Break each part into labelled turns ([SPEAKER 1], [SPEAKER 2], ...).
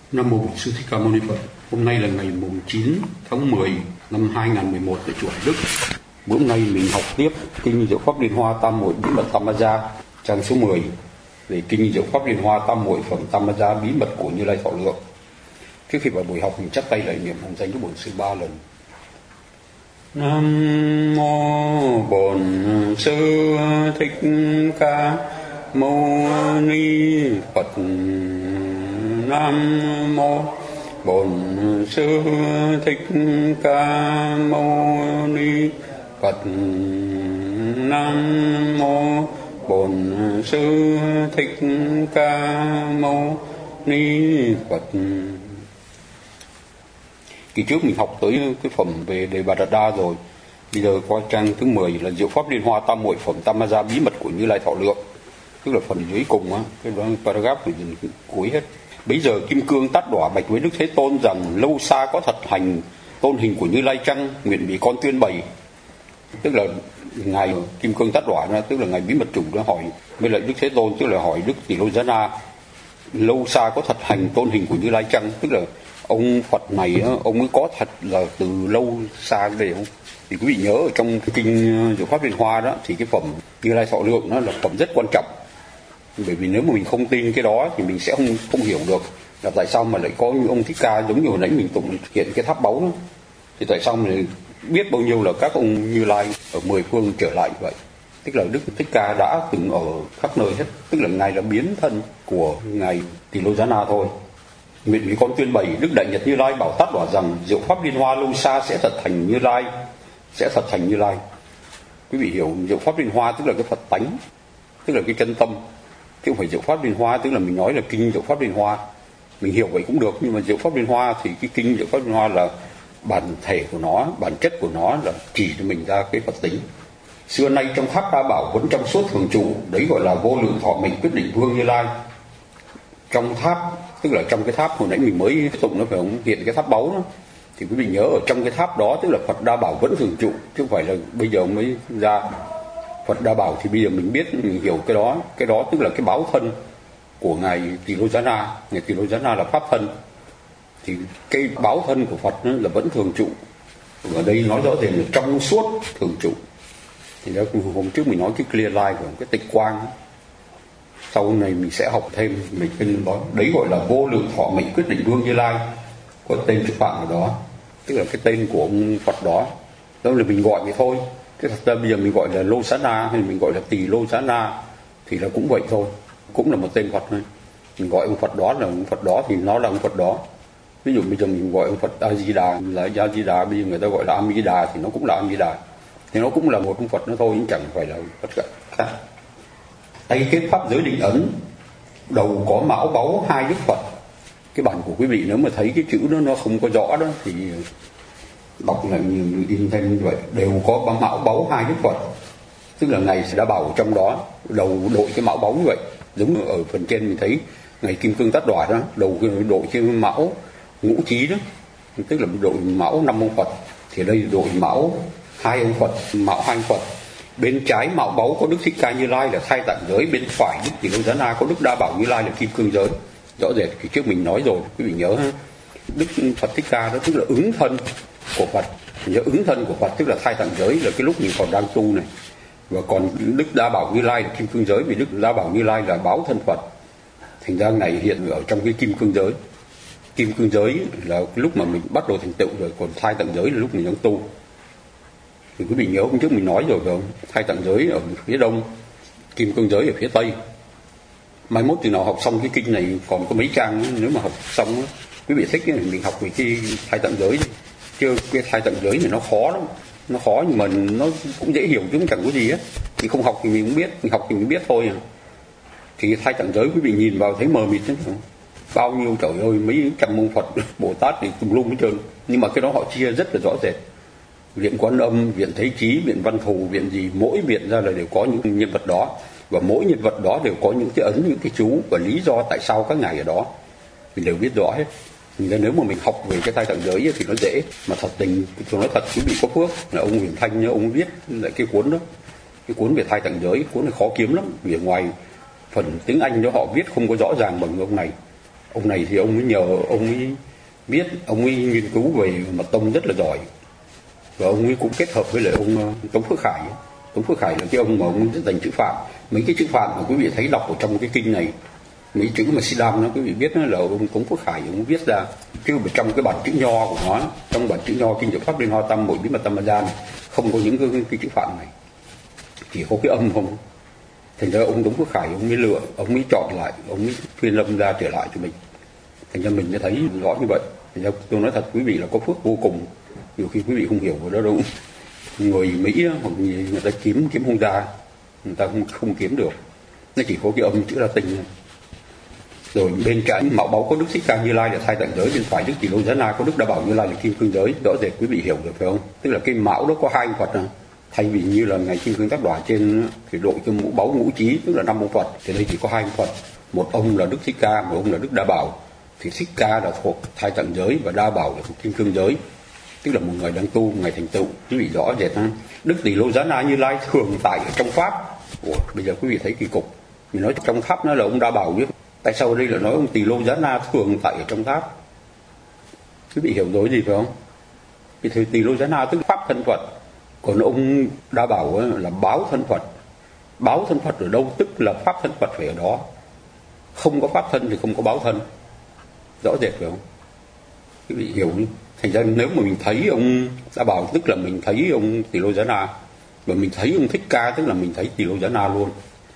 [SPEAKER 1] Nam mô Bổn Sư Thích Ca Mâu Ni Phật. Hôm nay là ngày mùng 9 tháng 10 năm 2011 tại chùa Hải Đức. Bữa nay mình học tiếp kinh Diệu Pháp Liên Hoa Tam Muội Bí Mật Tam Ma Gia, trang số 10, về kinh Diệu Pháp Liên Hoa Tam Muội Phẩm Tam Ma Gia Bí Mật của Như Lai Thọ Lượng. Trước khi vào buổi học, mình chắp tay lại niệm hồng danh của Bổn Sư 3 lần. Nam mô Bổn Sư Thích Ca Mâu Ni Phật. Nam mô Bổn Sư Thích Ca Mâu Ni Phật. Nam mô Bổn Sư Thích Ca Mâu Ni Phật. Kỳ trước mình học tới cái phẩm về Đề Bà Đạt Đa rồi. Bây giờ qua trang thứ 10 là Diệu Pháp Liên Hoa Tam Muội Phẩm Tam Ma Gia Bí Mật của Như Lai Thọ Lượng. Tức là phần dưới cùng á, cái đó paragraph phải dừng cuối hết. Bấy giờ Kim Cương Tát Đỏa bạch với Đức Thế Tôn rằng: lâu xa có thật hành tôn hình của Như Lai chăng? Nguyện bị con tuyên bày. Tức là ngài Kim Cương Tát Đỏa đó, tức là ngài Bí Mật Chủ đó hỏi với lại Đức Thế Tôn, tức là hỏi Đức Tỳ Lô Giá Na: lâu xa có thật hành tôn hình của Như Lai chăng? Tức là ông Phật này ông ấy có thật là từ lâu xa đây không? Thì quý vị nhớ ở trong kinh Diệu Pháp Liên Hoa đó thì cái phẩm Như Lai Thọ Lượng nó là phẩm rất quan trọng. Bởi vì nếu mà mình không tin cái đó thì mình sẽ không hiểu được là tại sao mà lại có những ông Thích Ca, giống như hồi nãy mình tụng hiện cái tháp báu đó. Thì tại sao mình biết bao nhiêu là các ông Như Lai ở 10 phương trở lại vậy? Tức là Đức Thích Ca đã từng ở khắp nơi hết, tức là ngài là biến thân của ngài Tỳ Lô Giá Na thôi. Nguyện vì con tuyên bày Đức Đại Nhật Như Lai bảo Tát Đỏa rằng: Diệu Pháp Liên Hoa lâu xa sẽ thật thành Như Lai, sẽ thật thành Như Lai. Quý vị hiểu Diệu Pháp Liên Hoa tức là cái Phật tánh, tức là cái chân tâm, chứ không phải Diệu Pháp Liên Hoa tức là mình nói là kinh Diệu Pháp Liên Hoa. Mình hiểu vậy cũng được, nhưng mà Diệu Pháp Liên Hoa thì cái kinh Diệu Pháp Liên Hoa là bản thể của nó, bản chất của nó là chỉ cho mình ra cái Phật tính. Xưa nay trong tháp Đa Bảo vẫn trong suốt thường trụ, đấy gọi là vô lượng thọ mệnh quyết định vương Như Lai. Trong tháp, tức là trong cái tháp hồi nãy mình mới tụng nó phải không, hiện cái tháp báu đó, thì quý vị nhớ ở trong cái tháp đó tức là Phật Đa Bảo vẫn thường trụ, chứ không phải là bây giờ mới ra Phật Đa Bảo. Thì bây giờ mình biết, mình hiểu cái đó tức là cái báo thân của ngài Tỳ Lô Giá Na. Ngài Tỳ Lô Giá Na là pháp thân, thì cái báo thân của Phật là vẫn thường trụ. Ở đây nói rõ ràng là trong suốt thường trụ. Thì đó, hôm trước mình nói cái clear light của cái tịch quang, sau này mình sẽ học thêm mình kinh đó. Đấy gọi là vô lượng thọ mệnh quyết định vương Như Lai, có tên chữ phạm ở đó, tức là cái tên của ông Phật đó. Đó là mình gọi vậy thôi. Thế thật ra bây giờ mình gọi là Lô Xá Na hay mình gọi là Tỳ Lô Giá Na thì là cũng vậy thôi, cũng là một tên Phật thôi. Mình gọi ông Phật đó là ông Phật đó thì nó là ông Phật đó. Ví dụ bây giờ mình gọi ông Phật A Di Đà là A Di Đà, bây giờ người ta gọi là A Di Đà thì nó cũng là A Di Đà, thì nó cũng là một ông Phật nữa thôi, nhưng chẳng phải là Phật khác. Tay kết pháp giới định ấn, đầu có mão báu hai Đức Phật. Cái bản của quý vị nếu mà thấy cái chữ đó nó không có rõ đó thì đọc lại như in thêm như vậy: đều có băng mão báu hai Đức Phật. Tức là ngài đã bảo trong đó đầu đội cái mão báu như vậy, giống như ở phần trên mình thấy ngài Kim Cương Tát Đỏa đó, đầu đội cái mão ngũ trí đó, tức là đội mão 5 ông Phật. Thì đây đội mão 2 ông Phật, mão 2 ông Phật. Bên trái mão báu có Đức Thích Ca Như Lai là Thai Tạng Giới, bên phải Đức Tỳ Lô Giá Na có Đức Đa Bảo Như Lai là Kim Cương Giới. Rõ rệt thì trước mình nói rồi, quý vị nhớ ha. Đức Phật Thích Ca đó tức là ứng thân của Phật. Nhớ ứng thân của Phật tức là Thai Tạng Giới là cái lúc mình còn đang tu này. Và còn Đức Đa Bảo Như Lai là Kim Cương Giới, vì Đức Đa Bảo Như Lai là báo thân Phật. Thành ra ngày hiện ở trong cái Kim Cương Giới. Kim Cương Giới là cái lúc mà mình bắt đầu thành tựu rồi, còn Thai Tạng Giới là lúc mình đang tu. Thì quý vị nhớ hôm trước mình nói rồi phải không? Thai Tạng Giới ở phía đông, Kim Cương Giới ở phía tây. Mai mốt thì nào học xong cái kinh này còn có mấy trang nữa, nếu mà học xong quý vị thích thì mình học về cái Thai Tạng Giới. Chứ cái Thai Tạng Giới này nó khó lắm, nó khó nhưng mà nó cũng dễ hiểu chứ cũng chẳng có gì hết. Thì không học thì mình cũng biết, mình học thì mình biết thôi à. Thì Thai Tạng Giới quý vị nhìn vào thấy mờ mịt đấy, bao nhiêu trời ơi mấy trăm ông Phật Bồ Tát thì tùm lum hết trơn. Nhưng mà cái đó họ chia rất là rõ rệt: viện Quan Âm, viện Thế Chí, viện Văn Thù, viện gì, mỗi viện ra là đều có những nhân vật đó, và mỗi nhân vật đó đều có những cái ấn, những cái chú và lý do tại sao các ngài ở đó mình đều biết rõ hết. Nên nếu mà mình học về cái Thai Tạng Giới thì nó dễ. Mà thật tình tôi nói thật, quý vị có phước là ông Huyền Thanh ông viết lại cái cuốn đó, cái cuốn về Thai Tạng Giới. Cuốn này khó kiếm lắm, vì ngoài phần tiếng Anh đó họ viết không có rõ ràng bằng ông này. Ông này thì ông ấy nhờ ông ấy viết, ông ấy nghiên cứu về mật tông rất là giỏi, và ông ấy cũng kết hợp với lại ông Tống Phước Khải. Tống Phước Khải là cái ông mà ông dành chữ Phạn. Mấy cái chữ Phạn mà quý vị thấy đọc ở trong cái kinh này, mấy chữ mà Siddham nó quý vị biết nó là ông Tống Phước Khải ông viết ra, chứ trong cái bản chữ nho của nó, trong bản chữ nho kinh Diệu Pháp Liên Hoa Tam Muội Bí Mật Tam Ma Gia này, không có những cái chữ Phạn này, chỉ có cái âm không. Thành ra ông Tống Phước Khải ông mới lựa, ông mới chọn lại, ông mới phiên lâm ra trở lại cho mình. Thành ra mình mới thấy rõ như vậy. Thành ra tôi nói thật quý vị là có phước vô cùng. Nhiều khi quý vị không hiểu vào đó đâu. Người Mỹ hoặc người ta kiếm không ra, người ta không kiếm được. Nó chỉ có cái âm chữ Latin. Rồi bên trái mạo báu có Đức Thích Ca Như Lai là thai tạng giới, bên phải Đức Tỳ Lô Giá Na có Đức Đa Bảo Như Lai là kim cương giới. Rõ rệt quý vị hiểu được phải không? Tức là cái mão đó có hai ông Phật à. Thay vì như là ngày Kim Cương Tác Đoả trên thì đội cái mũ báu ngũ trí, tức là 5 ông Phật, thì đây chỉ có hai ông Phật. Một ông là Đức Thích Ca, một ông là Đức Đa Bảo. Thì Thích Ca là thuộc thai tạng giới và Đa Bảo là thuộc kim cương giới, tức là một người đang tu, một người thành tựu. Quý vị rõ rệt ha. Đức Tỳ Lô Giá Na Như Lai thường tại ở trong pháp. Bây giờ quý vị thấy kỳ cục, mình nói trong pháp nó là ông Đa Bảo chứ, tại sao đây là nói ông Tỳ Lô Giá Na thường tại ở trong pháp? Quý vị hiểu rồi gì phải không? Vì thời Tỳ Lô Giá Na tức pháp thân Phật, còn ông Đa Bảo là báo thân Phật. Báo thân Phật ở đâu tức là pháp thân Phật phải ở đó. Không có pháp thân thì không có báo thân. Rõ rệt phải không? Quý vị hiểu không? Thành ra nếu mà mình thấy ông Đa Bảo tức là mình thấy ông Tỳ Lô Giá Na, và mình thấy ông Thích Ca tức là mình thấy Tỳ Lô Giá Na luôn.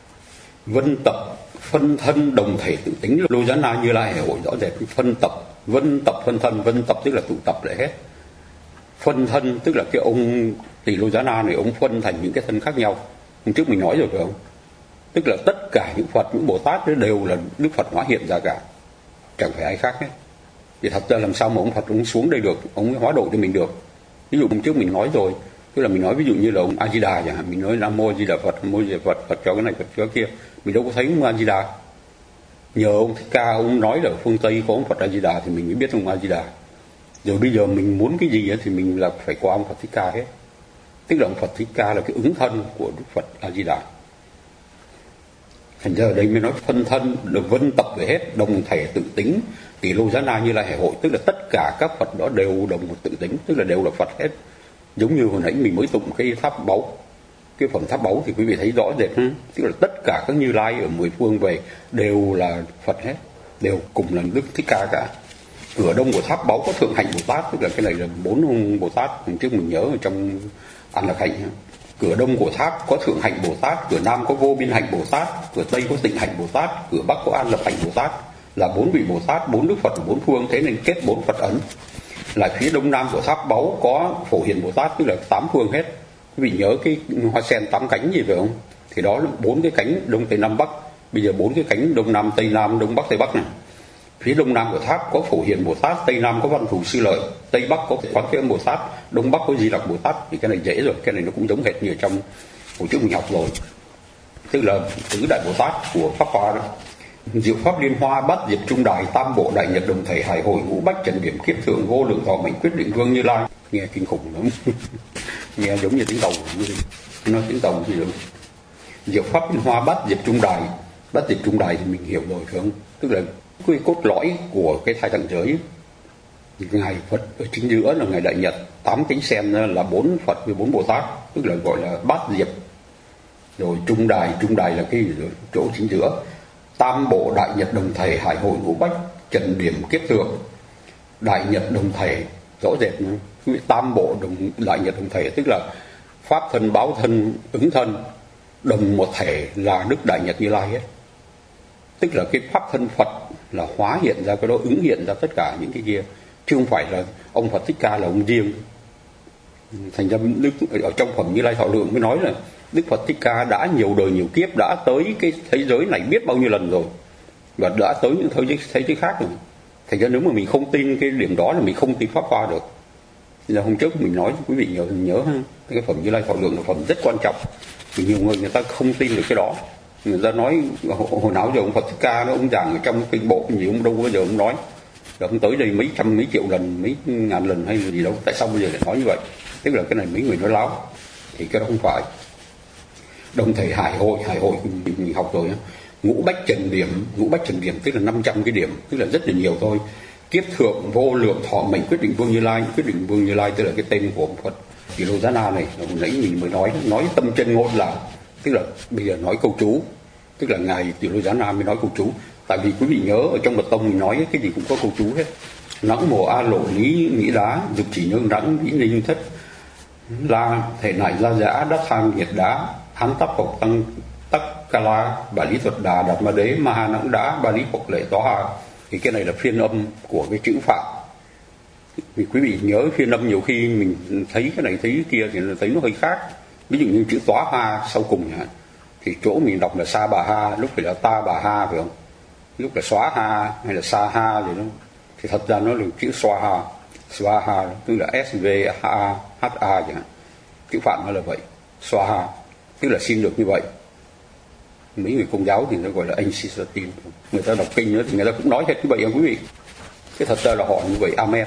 [SPEAKER 1] Vân tập phân thân đồng thể tự tính Lô Giá Na Như Lai Hải Hội, rõ rệt. Phân tập, vân tập phân thân, vân tập tức là tụ tập lại hết. Phân thân tức là cái ông Tỳ Lô Giá Na này ông phân thành những cái thân khác nhau. Hôm trước mình nói rồi phải không? Tức là tất cả những Phật, những Bồ Tát đều là Đức Phật hóa hiện ra cả, chẳng phải ai khác hết. Vì thật ra làm sao mà ông Phật ông xuống đây được, ông hóa độ cho mình được. Ví dụ hôm trước mình nói rồi, tức là mình nói ví dụ như là ông A Di Đà chẳng hạn, mình nói Nam Mô A Di Đà Phật, Nam Mô A Di Đà Phật, Phật cho cái này, Phật cho cái kia, mình đâu có thấy ông A Di Đà. Nhờ ông Thích Ca ông nói là phương Tây có ông Phật A Di Đà thì mình mới biết ông A Di Đà. Rồi bây giờ mình muốn cái gì thì mình là phải qua ông Phật Thích Ca hết. Tức là ông Phật Thích Ca là cái ứng thân của Đức Phật A Di Đà. Thành ra ở đây mới nói phân thân được vân tập về hết, đồng thể tự tính Tỳ Lô Giá Na Như Lai Hải Hội, tức là tất cả các Phật đó đều đồng một tự tính, tức là đều là Phật hết. Giống như hồi nãy mình mới tụng cái tháp báu, cái phẩm tháp báu thì quý vị thấy rõ rệt ha, tức là tất cả các Như Lai ở mười phương về đều là Phật hết, đều cùng là Đức Thích Ca cả. Cửa đông của tháp báu có Thượng Hạnh Bồ Tát, tức là cái này là 4 ông Bồ Tát trước mình nhớ ở trong An Lạc Hạnh. Cửa đông của tháp có Thượng Hạnh Bồ Tát, cửa nam có Vô Biên Hạnh Bồ Tát, cửa tây có Tịnh Hạnh Bồ Tát, cửa bắc có An Lập Hạnh Bồ Tát, là 4 vị Bồ Tát, 4 Đức Phật ở 4 phương, thế nên kết 4 Phật ấn. Là phía đông nam của tháp báu có Phổ Hiền Bồ Tát, tức là 8 phương hết. Quý vị nhớ cái hoa sen 8 cánh gì phải không? Thì đó là 4 cái cánh đông tây nam bắc. Bây giờ 4 cái cánh đông nam tây nam, đông bắc tây bắc này. Phía đông nam của tháp có Phổ Hiền Bồ Tát, tây nam có Văn Thù Sư Lợi, tây bắc có Quán Thế Âm Bồ Tát, đông bắc có Di Lặc Bồ Tát. Thì cái này dễ rồi, cái này nó cũng giống hệt như ở trong hồi trước mình học rồi, tức là tứ đại Bồ Tát của Pháp Hoa đó. Diệu Pháp Liên Hoa, Bát Diệp Trung Đài, Tam Bộ Đại Nhật Đồng Thể, Hải Hội Ngũ Bách Trần Điểm Kiếp Thượng, Vô Lượng Thọ Mệnh Quyết Định Vương Như Lai. Nghe kinh khủng lắm. Nghe giống như tiếng tàu, nói tiếng tàu gì được. Diệu Pháp Liên Hoa, Bát Diệp Trung Đài. Bát Diệp Trung Đài thì mình hiểu rồi phải không? Tức là cái cốt lõi của cái thai tạng giới. Ngài Phật ở chính giữa là Ngài Đại Nhật, 8 cánh sen là 4 Phật với 4 Bồ Tát, tức là gọi là Bát Diệp. Rồi Trung Đài là cái chỗ chính giữa. Tam Bộ Đại Nhật Đồng Thể, Hải Hội Ngũ Bách Trần Điểm Kiếp Thượng. Đại Nhật Đồng Thể rõ rệt, Tam Bộ Đại Nhật Đồng Thể tức là pháp thân, báo thân, ứng thân đồng một thể là Đức Đại Nhật Như Lai hết. Tức là cái pháp thân Phật là hóa hiện ra cái đó, ứng hiện ra tất cả những cái kia, chứ không phải là ông Phật Thích Ca là ông riêng. Thành ra ở trong phẩm Như Lai Thọ Lượng mới nói là Đức Phật Thích Ca đã nhiều đời nhiều kiếp đã tới cái thế giới này biết bao nhiêu lần rồi, và đã tới những thế giới khác rồi. Thành ra nếu mà mình không tin cái điểm đó là mình không tin Pháp Hoa được. Thì là hôm trước mình nói quý vị nhớ ha, cái phẩm Như Lai Thọ Lượng là phẩm rất quan trọng. Vì nhiều người ta không tin được cái đó. Người ta nói hồi nào giờ ông Phật Thích Ca nó ông giảng ở trong kinh bộ gì ông đâu bao giờ ông nói. Rồi ông tới đây mấy trăm mấy triệu lần, mấy ngàn lần hay là gì đâu, tại sao bây giờ lại nói như vậy? Tức là cái này mấy người nói láo. Thì cái đó không phải. Đồng thể Hải Hội mình học rồi. ngũ bách trần điểm tức là 500 cái điểm, tức là rất là nhiều thôi. Kiếp thượng vô lượng thọ mệnh quyết định Vương Như Lai tức là cái tên của ông Phật Tilozana này. Hồi nãy mình mới nói tâm chân ngôn là, tức là bây giờ nói câu chú, tức là ngài Tilozana mới nói câu chú. Tại vì quý vị nhớ ở trong mật tông mình nói cái gì cũng có câu chú hết. Nắng mồ a lộ lý nghĩ đá, dục chỉ nương đắng lý linh thất la thể nại gia giã đắc tham nhiệt đá hán tắc học tăng tắc ca la bà lý thuật đà đạt ma đế ma ha nắng đá bà lý học lệ tó hà. Thì cái này là phiên âm của cái chữ Phạm. Vì quý vị nhớ phiên âm nhiều khi mình thấy cái này thấy cái kia thì thấy nó hơi khác. Ví dụ như chữ Tóa Ha sau cùng thì chỗ mình đọc là Sa Bà Ha, lúc phải là Ta Bà Ha phải không? Lúc là Xóa Ha hay là Sa Ha gì đó. Thì thật ra nó là chữ Xoa Ha, tức là SVHA chẳng hạn. Chữ Phạm nó là vậy, Xoa Ha, tức là xin được như vậy. Mấy người Công giáo thì nó gọi là anh Sisatin. Người ta đọc kinh nữa thì người ta cũng nói hết như vậy quý vị. Cái thật ra là họ như vậy, amen.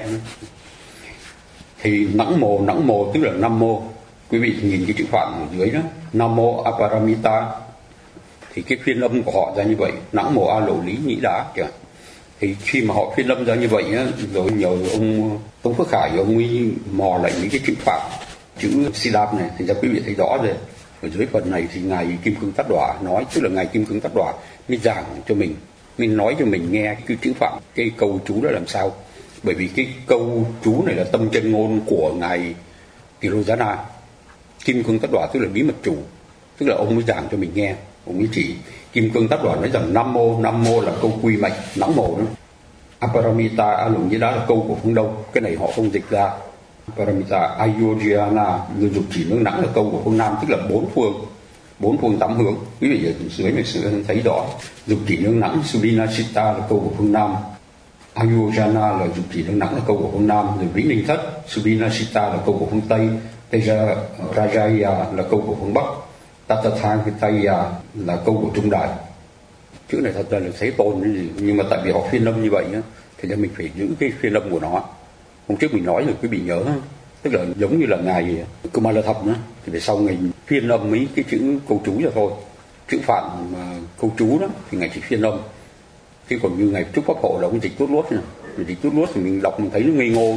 [SPEAKER 1] Thì nắng mồ tức là Nam Mô. Quý vị nhìn cái chữ Phạm ở dưới đó, Nam Mô Aparamita. Thì cái phiên âm của họ ra như vậy, nắng mồ a lộ lý nhĩ đá kìa. Thì khi mà họ phiên âm ra như vậy á, rồi nhờ ông Tống Phước Khải ông ấy mò lại những cái chữ Phạm, chữ Siddham này, thì ra quý vị thấy rõ rồi. Ở dưới phần này thì ngài Kim Cương Tát Đọa nói, tức là ngài Kim Cương Tát Đọa mới giảng cho mình, mình nói cho mình nghe cái chữ Phạm, cái câu chú đó làm sao. Bởi vì cái câu chú này là tâm chân ngôn của ngài Tilozana. Kim Cương Tát Đọa tức là bí mật chủ, tức là ông mới giảng cho mình nghe. Ông ấy chỉ Kim Cương Tát Đọa nói rằng Nam Mô là câu quy mệnh, nắng mồ đó. Aparamita a lùng như đó là câu của phương Đông, cái này họ không dịch ra. Paramita Ayodhyana người dục chỉ nương nắng là câu của phương Nam, tức là bốn phương tám hướng. Quý vị ở dưới này sự thấy rõ. Dục chỉ nương nắng Subinashita là câu của phương Nam, Ayodhyana là dục chỉ nương nắng là câu của phương Nam. Rồi Vĩnh Ninh Thất Subinashita là câu của phương Tây, Teja Rajaya là câu của phương Bắc, Tatathangitaya là câu của Trung Đại. Chữ này thật ra là Thế Tôn cái gì, nhưng mà tại vì họ phiên âm như vậy á, thì nên mình phải giữ cái phiên âm của nó. Hôm trước mình nói rồi quý vị nhớ, tức là giống như là ngài Kumala Thập nữa, thì về sau ngài phiên âm mấy cái chữ câu chú cho thôi. Chữ Phạm mà câu chú đó thì ngài chỉ phiên âm. Thế còn như ngài Trúc Pháp Hộ là ông dịch tốt lốt, dịch tốt lốt thì mình đọc mình thấy nó ngây ngô.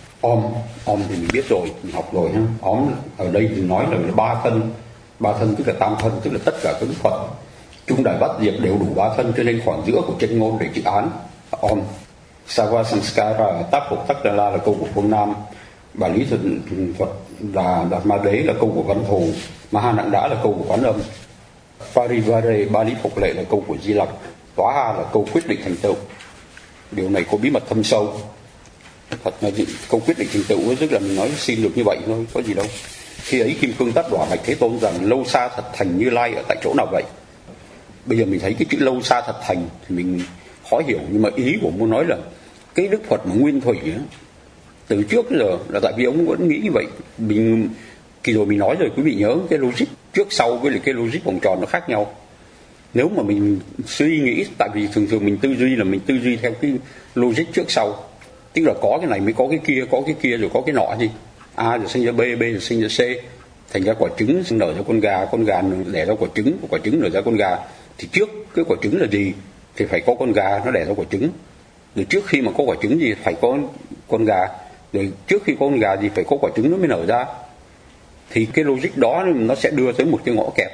[SPEAKER 1] Om thì mình biết rồi, mình học rồi ha. Om ở đây thì nói là ba thân tức là tam thân, tức là tất cả các Đức Phật Trung Đại Bát Diệp đều đủ ba thân, cho nên khoảng giữa của chân ngôn để chữ án Om. Sava Samskara tác phục tắc đà la là câu của phương Nam, bà lý thuật là đạt ma đế là câu của văn thù, Maha Nặng Đá là câu của quán âm, Parivare ba lý phục lệ là câu của Di Lặc, Tóa Ha là câu quyết định thành tựu. Điều này có bí mật thâm sâu. Thật là câu quyết định thành tựu rất là mình nói xin được như vậy thôi, có gì đâu. Khi ấy Kim Cương Tát Đọa bạch Thế Tôn rằng lâu xa thật thành Như Lai ở tại chỗ nào vậy? Bây giờ mình thấy cái chữ lâu xa thật thành thì mình khó hiểu, nhưng mà ý của muốn nói là cái Đức Phật mà nguyên thủy ấy, từ trước tới giờ là tại vì ông vẫn nghĩ như vậy. Mình kỳ rồi mình nói rồi, quý vị nhớ cái logic trước sau với lại cái logic vòng tròn nó khác nhau. Nếu mà mình suy nghĩ, tại vì thường thường mình tư duy là mình tư duy theo cái logic trước sau, tức là có cái này mới có cái kia rồi có cái nọ gì. A rồi sinh ra B rồi sinh ra C, thành ra quả trứng nở ra con gà đẻ ra quả trứng nở ra con gà. Thì trước cái quả trứng là gì thì phải có con gà nó đẻ ra quả trứng, rồi trước khi mà có quả trứng gì phải có con gà, rồi trước khi có con gà gì phải có quả trứng nó mới nở ra. Thì cái logic đó nó sẽ đưa tới một cái ngõ kẹp,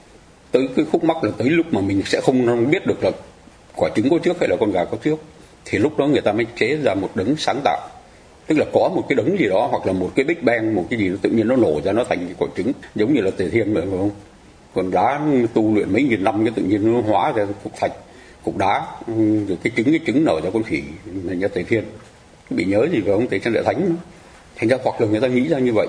[SPEAKER 1] tới cái khúc mắc là tới lúc mà mình sẽ không biết được là quả trứng có trước hay là con gà có trước. Thì lúc đó người ta mới chế ra một đấng sáng tạo, tức là có một cái đấng gì đó hoặc là một cái Big Bang, một cái gì đó tự nhiên nó nổ ra nó thành cái quả trứng, giống như là Tề Thiên vậy phải không? Còn đá tu luyện mấy nghìn năm cái tự nhiên nó hóa ra cục thạch, cục đá, rồi cái trứng nở ra con khỉ thành ra Tề Thiên. Bị nhớ gì phải không? Tề Thiên Đại Thánh. Thành ra hoặc là người ta nghĩ ra như vậy,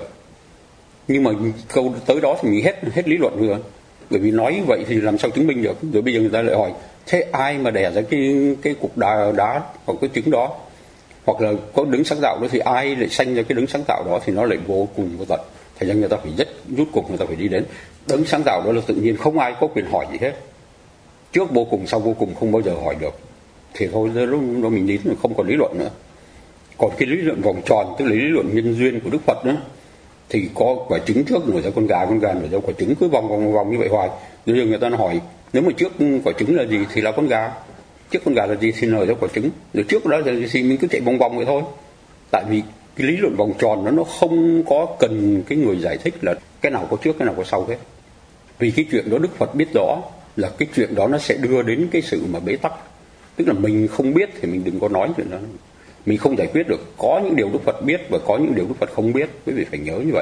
[SPEAKER 1] nhưng mà câu tới đó thì mình hết lý luận rồi, bởi vì nói vậy thì làm sao chứng minh được. Rồi bây giờ người ta lại hỏi thế ai mà đẻ ra cái cục đá hoặc cái trứng đó, hoặc là có đấng sáng tạo đó thì ai lại sanh ra cái đấng sáng tạo đó, thì nó lại vô cùng vô tận. Thành ra người ta phải rút cuộc người ta phải đi đến đấng sáng tạo đó là tự nhiên, không ai có quyền hỏi gì hết. Trước vô cùng sau vô cùng không bao giờ hỏi được, thì thôi lúc đó mình đi không còn lý luận nữa. Còn cái lý luận vòng tròn, tức là lý luận nhân duyên của Đức Phật nữa, thì có quả trứng trước nổi ra con gà nổi ra quả trứng, cứ vòng như vậy hoài. Rồi người ta hỏi Nếu mà trước quả trứng là gì thì là con gà, trước con gà là gì thì nở ra quả trứng, rồi trước đó là gì thì mình cứ chạy vòng vòng vậy thôi. Tại vì cái lý luận vòng tròn nó không có cần cái người giải thích là cái nào có trước cái nào có sau hết. Vì cái chuyện đó Đức Phật biết rõ là cái chuyện đó nó sẽ đưa đến cái sự mà bế tắc. Tức là mình không biết thì mình đừng có nói chuyện đó. Mình không giải quyết được. Có những điều Đức Phật biết và có những điều Đức Phật không biết. Quý vị phải nhớ như vậy.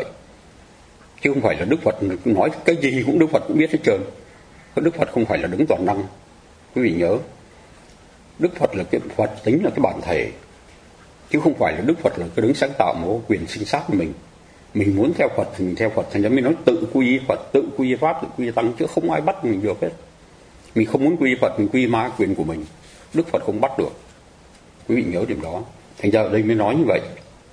[SPEAKER 1] Chứ không phải là Đức Phật nói cái gì cũng Đức Phật cũng biết hết trơn. Đức Phật không phải là đấng toàn năng. Quý vị nhớ, Đức Phật là cái Phật tính là cái bản thể, chứ không phải là Đức Phật là cái đấng sáng tạo một quyền sinh sát của mình. Mình muốn theo Phật thì mình theo Phật, thành ra mình nói tự quy y Phật, tự quy y Pháp, tự quy y Tăng, chứ không ai bắt mình được hết. Mình không muốn quy y Phật, mình quy y ma quyền của mình. Đức Phật không bắt được. Quý vị nhớ điểm đó. Thành ra ở đây mới nói như vậy.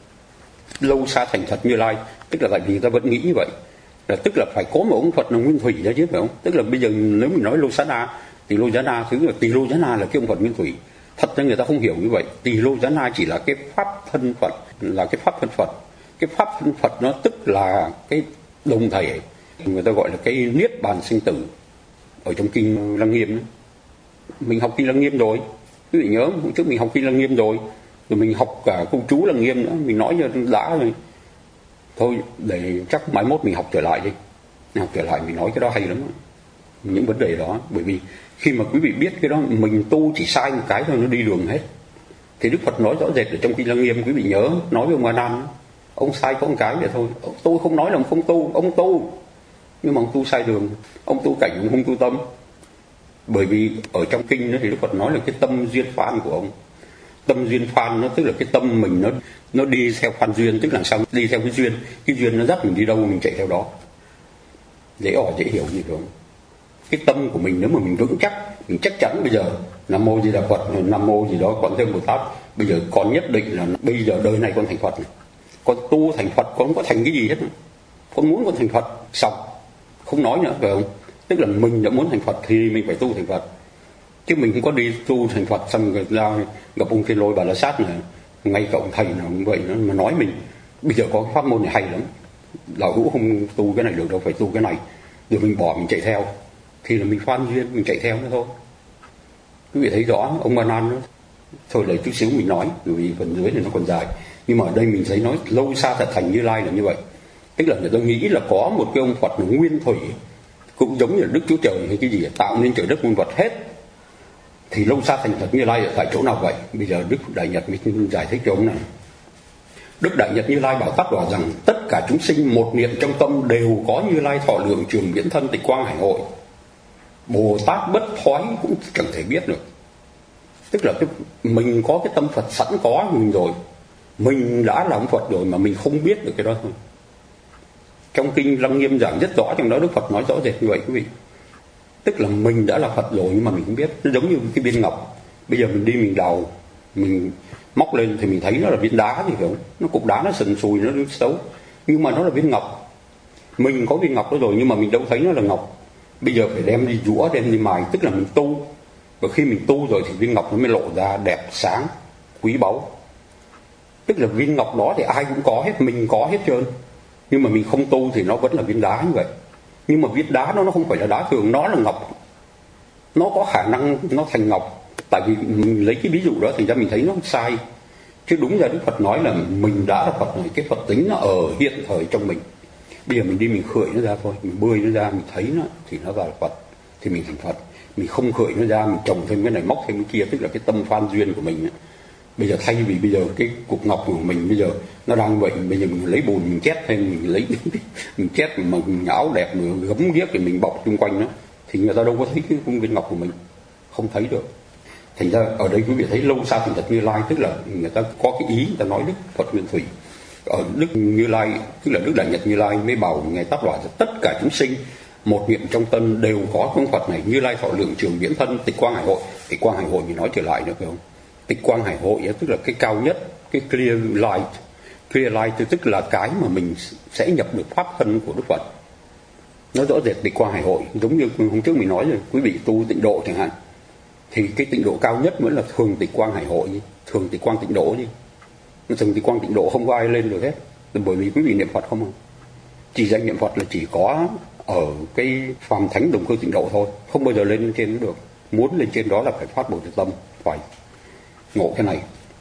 [SPEAKER 1] Lâu xa thành thật Như Lai, tức là tại vì người ta vẫn nghĩ như vậy, là tức là phải có một ông Phật là nguyên thủy đó chứ, phải không? Tức là bây giờ nếu mình nói Lô Xá Na thì Lô Giá Na, thứ là Tỳ Lô Giá Na là cái ông Phật nguyên thủy. Thật ra người ta không hiểu như vậy. Tỳ Lô Giá Na chỉ là cái pháp thân Phật, là cái pháp thân Phật. Cái pháp thân Phật nó tức là cái đồng thể, người ta gọi là cái niết bàn sinh tử ở trong kinh Lăng Nghiêm đó. Mình học kinh Lăng Nghiêm rồi, quý vị nhớ hôm trước mình học kinh Lăng Nghiêm rồi mình học cả câu chú Lăng Nghiêm nữa, mình nói cho đã rồi. Thôi để chắc mai mốt mình học trở lại đi, học trở lại mình nói cái đó hay lắm, những vấn đề đó. Bởi vì khi mà quý vị biết cái đó, mình tu chỉ sai một cái thôi nó đi đường hết. Thì Đức Phật nói rõ rệt ở trong kinh Lăng Nghiêm, quý vị nhớ, nói với ông A Nan, ông sai có một cái vậy thôi. Tôi không nói là ông không tu, ông tu, nhưng mà ông tu sai đường, ông tu cảnh, ông không tu tâm. Bởi vì ở trong kinh đó thì Đức Phật nói là cái tâm duyên phan của ông. Tâm duyên phan nó tức là cái tâm mình nó đi theo phan duyên, tức là sao? Đi theo cái duyên nó dắt mình đi đâu mình chạy theo đó. Dễ dễ hiểu như không? Cái tâm của mình nếu mà mình vững chắc, mình chắc chắn bây giờ Nam Mô Di Đà Phật, Nam Mô gì đó, Quán Thế Bồ Tát, bây giờ con nhất định là bây giờ đời này con thành Phật này. Con tu thành Phật, con không có thành cái gì hết. Con muốn con thành Phật, xong, không nói nữa, phải không? Tức là mình đã muốn thành Phật thì mình phải tu thành Phật. Chứ mình không có đi tu thành Phật xong rồi ra gặp ông Thiên Lôi Bà La Sát này, ngay cả ông thầy nào như vậy nó mà nói mình bây giờ có cái pháp môn này hay lắm, lão hữu không tu cái này được đâu, phải tu cái này, rồi mình bỏ mình chạy theo thì là mình phan duyên, mình chạy theo nữa thôi. Quý vị thấy rõ ông Ba Nan đó. Thôi để chút xíu mình nói, bởi vì phần dưới này nó còn dài, nhưng mà ở đây mình thấy nói lâu xa thật thành Như Lai là như vậy. Tức là người ta nghĩ là có một cái ông Phật là nguyên thủy, cũng giống như là Đức Chúa Trời hay cái gì tạo nên trời đất muôn vật hết. Thì lâu xa thành thật Như Lai ở tại chỗ nào vậy? Bây giờ Đức Đại Nhật mới giải thích cho ông này. Đức Đại Nhật Như Lai bảo tác đoả rằng tất cả chúng sinh một niệm trong tâm đều có Như Lai thọ lượng trường viễn thân tịch quang hải hội. Bồ Tát bất thoái cũng chẳng thể biết được. Tức là mình có cái tâm Phật sẵn có mình rồi, mình đã là ông Phật rồi mà mình không biết được cái đó thôi. Trong kinh Lăng Nghiêm giảng rất rõ, trong đó Đức Phật nói rõ rệt như vậy quý vị. Tức là mình đã là Phật rồi nhưng mà mình không biết. Nó giống như cái viên ngọc, bây giờ mình đi mình đào, mình móc lên thì mình thấy nó là viên đá thì không, nó cục đá nó sần sùi, nó xấu, nhưng mà nó là viên ngọc. Mình có viên ngọc đó rồi nhưng mà mình đâu thấy nó là ngọc. Bây giờ phải đem đi rũa, đem đi mài, tức là mình tu. Và khi mình tu rồi thì viên ngọc nó mới lộ ra đẹp, sáng, quý báu. Tức là viên ngọc đó thì ai cũng có hết, mình có hết trơn. Nhưng mà mình không tu thì nó vẫn là viên đá như vậy. Nhưng mà viên đá nó không phải là đá thường, nó là ngọc. Nó có khả năng nó thành ngọc. Tại vì mình lấy cái ví dụ đó thì ra mình thấy nó sai. Chứ đúng ra Đức Phật nói là mình đã là Phật rồi, cái Phật tính nó ở hiện thời trong mình. Bây giờ mình đi mình khởi nó ra thôi, mình bươi nó ra, mình thấy nó thì nó là Phật, thì mình thành Phật. Mình không khởi nó ra, mình trồng thêm cái này móc thêm cái kia, tức là cái tâm phan duyên của mình ấy. Bây giờ thay vì bây giờ cái cục ngọc của mình bây giờ nó đang vậy, bây giờ mình lấy bùn mình chét thêm, mình lấy mình chét mà mình áo đẹp mình gấm ghiếc thì mình bọc xung quanh nó, thì người ta đâu có thấy cái cung viên ngọc của mình, không thấy được. Thành ra ở đây quý vị thấy lâu xa thành thật Như Lai, tức là người ta có cái ý người ta nói Đức Phật nguyên thủy. Ở Đức Như Lai tức là Đức Đại Nhật Như Lai mới bảo ngài tác đoả tất cả chúng sinh một niệm trong tâm đều có công Phật này, Như Lai thọ lượng trường viễn thân tịch quang hải hội. Tịch quang hải hội mình nói trở lại nữa phải không? Tịch quang hải hội tức là cái cao nhất, cái clear light. Clear light tức là cái mà mình sẽ nhập được pháp thân của Đức Phật. Nó rõ rệt tịch quang hải hội, giống như hôm trước mình nói rồi, quý vị tu tịnh độ chẳng hạn, thì cái tịnh độ cao nhất vẫn là thường tịch quang hải hội, thường tịch quang tịnh độ chứ. Thường tịch quang tịnh độ không có ai lên được hết, bởi vì quý vị niệm Phật không à. Chỉ danh niệm Phật là chỉ có ở cái phàm thánh Đồng Cương Tịnh Độ thôi, không bao giờ lên trên được. Muốn lên trên đó là phải phát Bồ Đề tâm, phải ngộ cái này.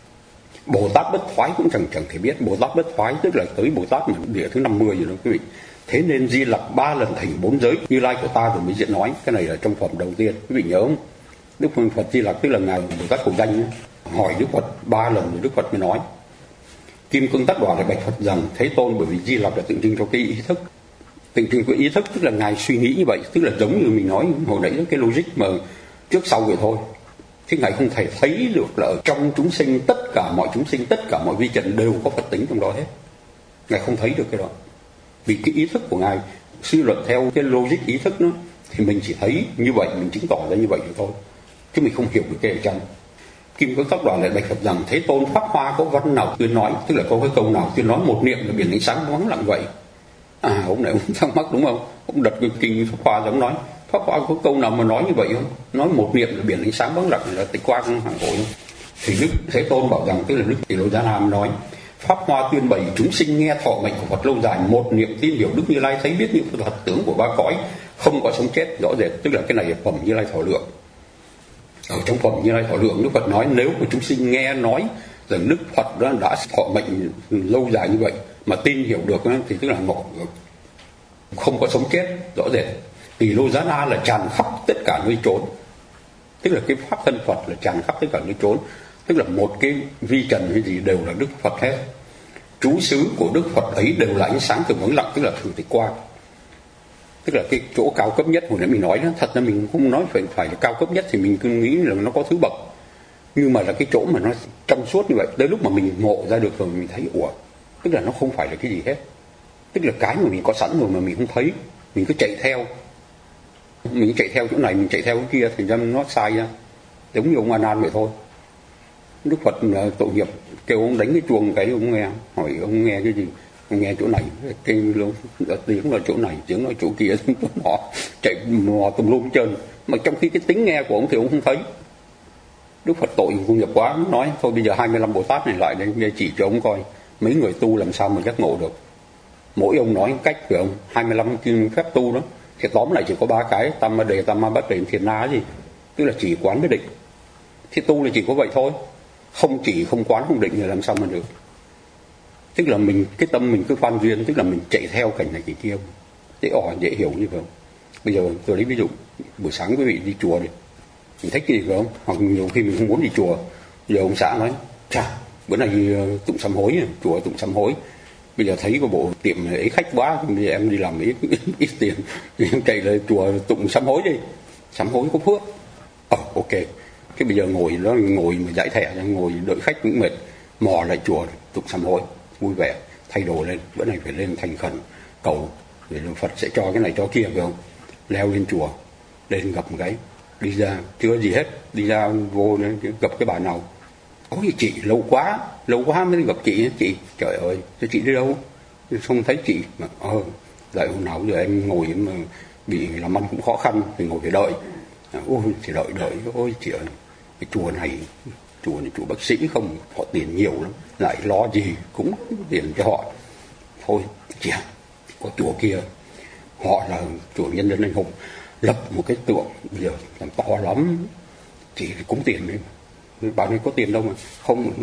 [SPEAKER 1] Bồ Tát bất thoái cũng chẳng thể biết. Bồ Tát bất thoái tức là tới Bồ Tát mà địa thứ 50 rồi đó quý vị. Thế nên Di Lặc 3 lần thành 4 giới Như Lai của ta rồi mới diễn nói. Cái này là trong phẩm đầu tiên, quý vị nhớ không? Đức Phật Di Lặc tức là ngài Bồ Tát Khổ Danh hỏi Đức Phật 3 lần rồi Đức Phật mới nói. Kim Cương Tát Đọa lại bạch Phật rằng: Thế Tôn, bởi vì Di Lặc là tượng trưng cho cái ý thức. Tượng trưng của ý thức tức là ngài suy nghĩ như vậy, tức là giống như mình nói hồi nãy cái logic mà trước sau vậy thôi. Chứ ngài không thể thấy được là ở trong chúng sinh, tất cả mọi chúng sinh, tất cả mọi vi trần đều có Phật tính trong đó hết. Ngài không thấy được cái đó. Vì cái ý thức của ngài suy luận theo cái logic ý thức đó, thì mình chỉ thấy như vậy, mình chứng tỏ ra như vậy được thôi, chứ mình không hiểu được cái ở trong. Kim Cương Tát Đọa lại bạch Phật rằng: Thế Tôn, pháp hoa có văn nào tuyên nói, tức là có cái câu nào tuyên nói một niệm là biển ánh sáng vắng lặng vậy? Ông này cũng thắc mắc đúng không? Ông đặt cái kinh pháp hoa giống nói pháp hoa có câu nào mà nói như vậy không? Nói một niệm là biển ánh sáng vắng lặng là tịch quang hàng hội không? Thì Đức Thế Tôn bảo rằng, tức là Đức Tỳ Lô Giá Na nói: pháp hoa tuyên bày chúng sinh nghe thọ mệnh của Phật lâu dài, một niệm tin hiểu Đức Như Lai, thấy biết những thật tướng của ba cõi, không có sống chết rõ rệt. Tức là cái này là phẩm Như Lai Thọ Lượng. Ở trong phẩm Như Lai Thọ Lượng, Đức Phật nói nếu mà chúng sinh nghe nói rằng Đức Phật đã thọ mệnh lâu dài như vậy mà tin hiểu được thì tức là ngộ được, không có sống chết rõ rệt. Tỳ Lô Giá Na là tràn khắp tất cả nơi trốn, tức là cái pháp thân Phật là tràn khắp tất cả nơi trốn, tức là một cái vi trần hay gì đều là Đức Phật hết. Trú xứ của Đức Phật ấy đều là ánh sáng thường vắng lặng, tức là thường tịch quang, tức là cái chỗ cao cấp nhất. Hồi nãy mình nói đó, thật ra mình không nói phải là cao cấp nhất, thì mình cứ nghĩ là nó có thứ bậc, nhưng mà là cái chỗ mà nó trong suốt như vậy. Tới lúc mà mình ngộ ra được rồi mình thấy tức là nó không phải là cái gì hết, tức là cái mà mình có sẵn rồi mà mình không thấy, mình cứ chạy theo, mình chạy theo chỗ này, mình chạy theo cái kia, thành ra nó sai ra. Giống như ông A Nan vậy thôi. Đức Phật tội nghiệp kêu ông đánh cái chuông cái ông nghe, hỏi ông nghe cái gì, ông nghe chỗ này, cái tiếng là chỗ này, tiếng là chỗ kia, họ chạy mò tùm lum trơn, mà trong khi cái tính nghe của ông thì ông không thấy. Đức Phật tội nghiệp quá, nói thôi bây giờ 25 Bồ Tát này lại để chỉ cho ông coi mấy người tu làm sao mà giác ngộ được. Mỗi ông nói cách của ông 25 phép tu đó, thì tóm lại chỉ có 3 cái: tam ma đề, tam ma bất đề, thiền na gì, tức là chỉ quán với định. Thì tu là chỉ có vậy thôi, không chỉ không quán không định thì làm sao mà được. Tức là mình cái tâm mình cứ phan duyên, tức là mình chạy theo cảnh này cảnh kia, dễ hiểu như vậy. Bây giờ tôi lấy ví dụ, buổi sáng quý vị đi chùa đi, mình thích cái gì phải không? Hoặc nhiều khi mình không muốn đi chùa, giờ ông xã nói: chà, bữa nay tụng sám hối, chùa tụng sám hối, bây giờ thấy có bộ tiệm ấy khách quá, bây giờ em đi làm ít tiền, thì em chạy lên chùa tụng sám hối đi, sám hối có phước. Ok, cái bây giờ ngồi mà giải thẻ, ngồi đợi khách cũng mệt, mò lại chùa tụng sám hối, vui vẻ, thay đồ lên, bữa nay phải lên thành khẩn cầu để Phật sẽ cho cái này cho kia, phải không? Leo lên chùa, lên gặp một cái, đi ra chưa gì hết, đi ra vô gặp cái bà nào: ôi chị lâu quá mới gặp chị. Trời ơi, chị đi đâu? Không thấy chị mà lại hôm nào giờ em ngồi mà bị làm ăn cũng khó khăn thì ngồi phải đợi. Ôi thì đợi ôi chị ơi, cái chùa này chùa bác sĩ không, họ tiền nhiều lắm, lại lo gì cũng tiền cho họ. Thôi chị ạ, có chùa kia họ là chùa Nhân Dân Anh Hùng, lập một cái tượng bây giờ làm to lắm, chị cúng tiền đi. Bà này có tiền đâu mà không,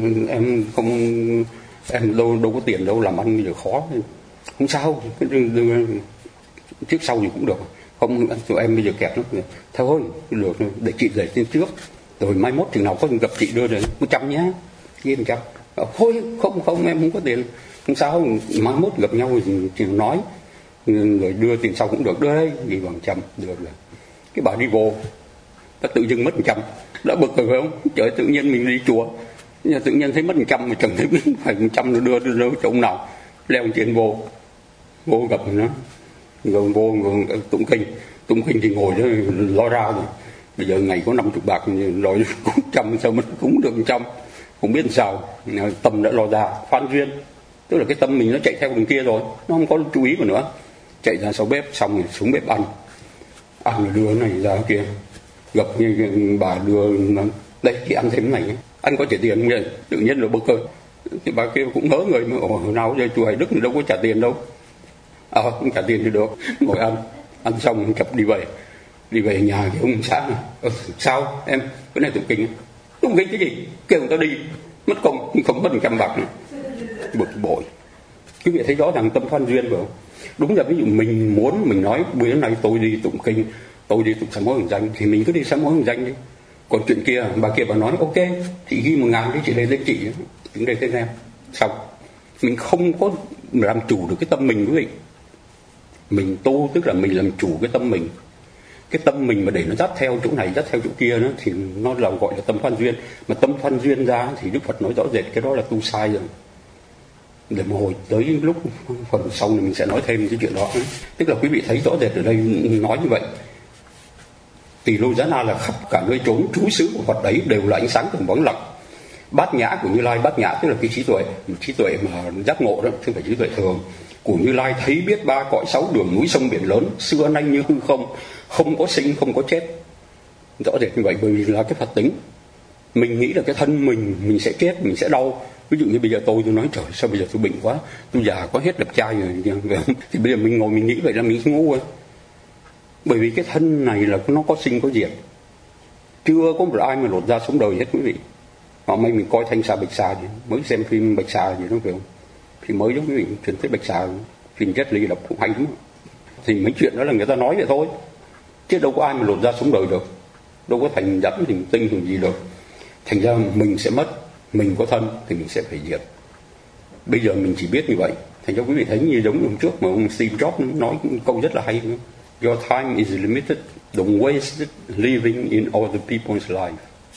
[SPEAKER 1] em đâu có tiền đâu, làm ăn bây giờ khó. Không sao, trước sau gì cũng được, không tụi em bây giờ kẹt lắm, thôi được, để chị lấy tiền trước rồi mai mốt chừng nào có gặp chị đưa rồi 100 nhá, ghi 100. Thôi không em không có tiền, không sao, mai mốt gặp nhau thì nói rồi đưa tiền sau cũng được, đưa đây ghi bằng 100 được rồi. Cái bà đi vô ta tự dưng mất 100, đã bực rồi phải không? Trời, tự nhiên mình đi chùa tự nhiên thấy mất 100 mà chẳng thấy phải 100 nó đưa chỗ ông nào, leo trên vô gặp nó, rồi vô tụng kinh thì ngồi đó lo ra rồi. Bây giờ ngày có 50 bạc rồi cúng 100 sao mình cúng được 100, không biết làm sao. Tâm đã lo ra phan duyên, tức là cái tâm mình nó chạy theo đường kia rồi, nó không có chú ý của nữa, chạy ra sau bếp, xong rồi xuống bếp ăn rồi đưa cái này ra cái kia, gặp như bà đưa đây chị ăn thêm cái này, anh có trả tiền không? Tự nhiên là bực cơ. Thì bà kia cũng ngớ người mà nào giờ chùa Hải Đức thì đâu có trả tiền đâu. Không trả tiền thì được, ngồi ăn. Ăn xong chập đi về nhà thì ông xã sao em cái này tụng kinh cái gì, kêu người ta đi mất công không mất 100 bạc nữa, bực bội. Quý vị thấy rõ ràng tâm phan duyên phải không? Đúng là ví dụ mình muốn mình nói bữa nay tôi đi tụng kinh, tôi đi tụng sám hối hưởng danh thì mình cứ đi sám hối hưởng danh đi. Còn chuyện kia bà nói ok chị ghi 1.000 cái chị lấy lên chị đứng đây tên em xong. Mình không có làm chủ được cái tâm mình quý vị. Mình tu tức là mình làm chủ cái tâm mình. Cái tâm mình mà để nó dắt theo chỗ này dắt theo chỗ kia đó, thì nó là gọi là tâm phan duyên. Mà tâm phan duyên ra thì Đức Phật nói rõ rệt cái đó là tu sai rồi. Để mà hồi tới lúc phần sau này mình sẽ nói thêm cái chuyện đó. Tức là quý vị thấy rõ rệt ở đây nói như vậy. Tỳ Lô Giá Na là khắp cả nơi chốn trú xứ của Phật đấy đều là ánh sáng cùng bóng lặng. Bát nhã của Như Lai, bát nhã tức là cái trí tuệ mà giác ngộ đó, chứ không phải trí tuệ thường. Của Như Lai thấy biết 3 cõi 6 đường núi sông biển lớn, xưa nay như hư không, không có sinh không có chết. Rõ rệt như vậy, bởi vì là cái Phật tính. Mình nghĩ là cái thân mình sẽ chết, mình sẽ đau. Ví dụ như bây giờ tôi nói trời sao bây giờ tôi bệnh quá, tôi già quá hết đẹp trai rồi, thì bây giờ mình ngồi mình nghĩ vậy là mình ngu rồi. Bởi vì cái thân này là nó có sinh có diệt, chưa có một ai mà lột ra sống đời hết quý vị. Mà may mình coi Thanh Xà Bạch Xà gì, mới xem phim Bạch Xà gì đó phải không? Phim mới giống quý vị, truyền thuyết Bạch Xà, phim Jet Li đọc cũng hay lắm. Thì mấy chuyện đó là người ta nói vậy thôi, chứ đâu có ai mà lột ra sống đời được, đâu có thành rắn thành tinh thành gì được. Thành ra mình sẽ mất, mình có thân thì mình sẽ phải diệt. Bây giờ mình chỉ biết như vậy. Thành ra quý vị thấy như giống hôm trước mà ông Steve Jobs nói câu rất là hay nữa. Your time is limited, don't waste it living in other people's life.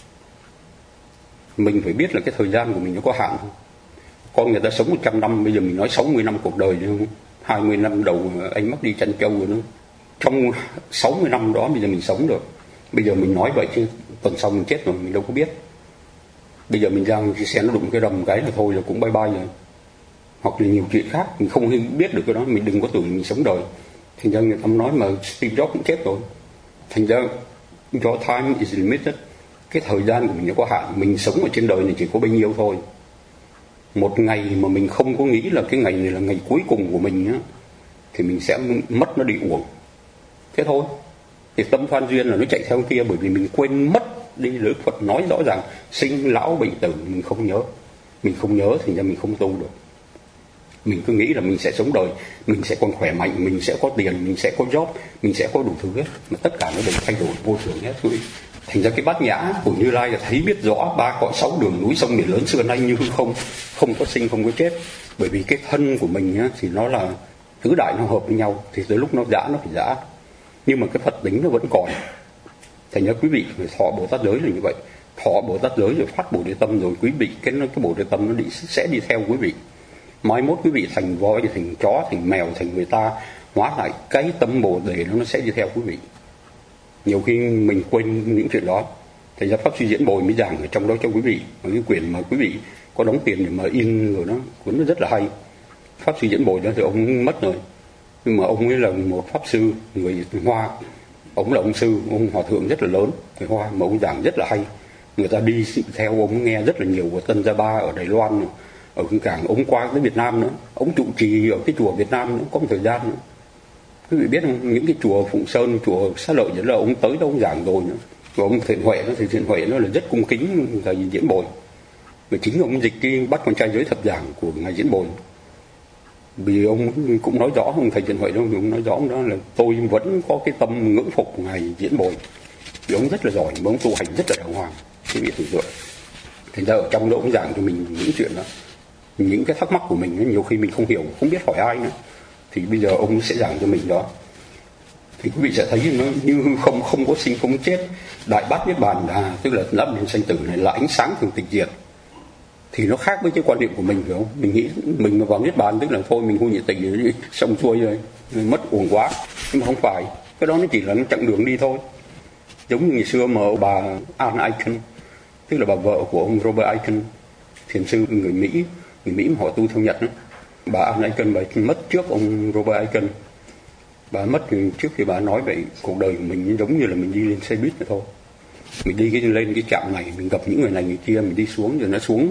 [SPEAKER 1] Mình phải biết là cái thời gian của mình nó có hạn. Con người ta sống 100 năm, bây giờ mình nói 60 năm cuộc đời, 20 năm đầu anh mất đi chăn trâu rồi nữa. Trong 60 năm đó bây giờ mình sống được. Bây giờ mình nói vậy chứ tuần sau mình chết rồi mình đâu có biết. Bây giờ mình ra cái xe nó đụng cái đầm cái là thôi là cũng bye bye rồi. Hoặc là nhiều chuyện khác mình không biết được cái đó, mình đừng có tưởng mình sống đời. Thành ra người ta nói mà Steve Jobs cũng chết rồi. Thành ra your time is limited, cái thời gian của mình nó có hạn. Mình sống ở trên đời này chỉ có bấy nhiêu thôi. Một ngày mà mình không có nghĩ là cái ngày này là ngày cuối cùng của mình á, thì mình sẽ mất nó đi uổng. Thế thôi. Thì tâm phan duyên là nó chạy theo kia, bởi vì mình quên mất đi. Đức Phật nói rõ ràng sinh lão bệnh tử mình không nhớ. Mình không nhớ thì ra mình không tu được. Mình cứ nghĩ là mình sẽ sống đời, mình sẽ còn khỏe mạnh, mình sẽ có tiền, mình sẽ có job, mình sẽ có đủ thứ hết. Mà tất cả nó đều thay đổi vô thường hết thôi. Thành ra cái bát nhã của Như Lai là thấy biết rõ 3 cõi 6 đường núi sông biển lớn xưa nay như hư không, không có sinh không có chết. Bởi vì cái thân của mình á, thì nó là tứ đại nó hợp với nhau, thì tới lúc nó giã nó phải giã. Nhưng mà cái Phật tính nó vẫn còn. Thành ra quý vị phải thọ Bồ Tát giới là như vậy. Thọ Bồ Tát giới rồi phát Bồ Đề tâm rồi quý vị cái Bồ Đề tâm nó sẽ đi theo quý vị. Mai mốt quý vị thành voi, thành chó, thành mèo, thành người ta, hóa lại cái tâm Bồ Đề nó sẽ đi theo quý vị. Nhiều khi mình quên những chuyện đó. Thành ra Pháp Sư Diễn Bồi mới giảng ở trong đó cho quý vị. Mà cái quyển mà quý vị có đóng tiền để mà in rồi đó, cuốn nó rất là hay. Pháp Sư Diễn Bồi đó thì ông mất rồi. Nhưng mà ông ấy là một Pháp Sư người Hoa. Ông là ông sư, ông hòa thượng rất là lớn người Hoa, mà ông giảng rất là hay. Người ta đi theo ông nghe rất là nhiều. Ở Tân Gia Ba, ở Đài Loan, ở cái cảng, ông qua tới Việt Nam nữa. Ông trụ trì ở cái chùa Việt Nam nữa, có một thời gian nữa. Quý vị biết không, những cái chùa Phụng Sơn, chùa Xá Lợi là ông tới đó ông giảng rồi nữa. Và ông Thiện Huệ nó thì Thiện Huệ nó là rất cung kính thầy Diễn Bồi. Và chính ông dịch cái Bát Quan Trai Giới Thập Giảng của ngài Diễn Bồi. Vì ông cũng nói rõ, ông thầy Thiện Huệ đó, ông nói rõ đó là tôi vẫn có cái tâm ngưỡng phục ngài Diễn Bồi. Vì ông rất là giỏi, mà ông tu hành rất là đàng hoàng. Quý vị thử dựa. Thành ra ở trong đó ông giảng cho mình những chuyện đó, những cái thắc mắc của mình nhiều khi mình không hiểu, không biết hỏi ai nữa, thì bây giờ ông sẽ giảng cho mình đó. Thì quý vị sẽ thấy nó như không có sinh không chết. Đại bát niết bàn là tức là lập niệm sanh tử này là ánh sáng thường tịch diệt. Thì nó khác với cái quan niệm của mình, phải không? Mình nghĩ mình mà vào niết bàn tức là thôi mình hưu nhiệt tình rồi, xong xuôi rồi, mất uổng quá. Nhưng mà không phải, cái đó nó chỉ là chặng đường đi thôi. Giống như ngày xưa mà bà Anne Aiken, tức là bà vợ của ông Robert Aiken, thiền sư người Mỹ mà họ tu theo Nhật đó. Bà Anne Aiken bà mất trước ông Robert Aiken. Bà mất trước khi bà nói vậy, cuộc đời của mình giống như là mình đi lên xe buýt nữa thôi. Mình đi lên cái trạm này, mình gặp những người này người kia, mình đi xuống rồi nó xuống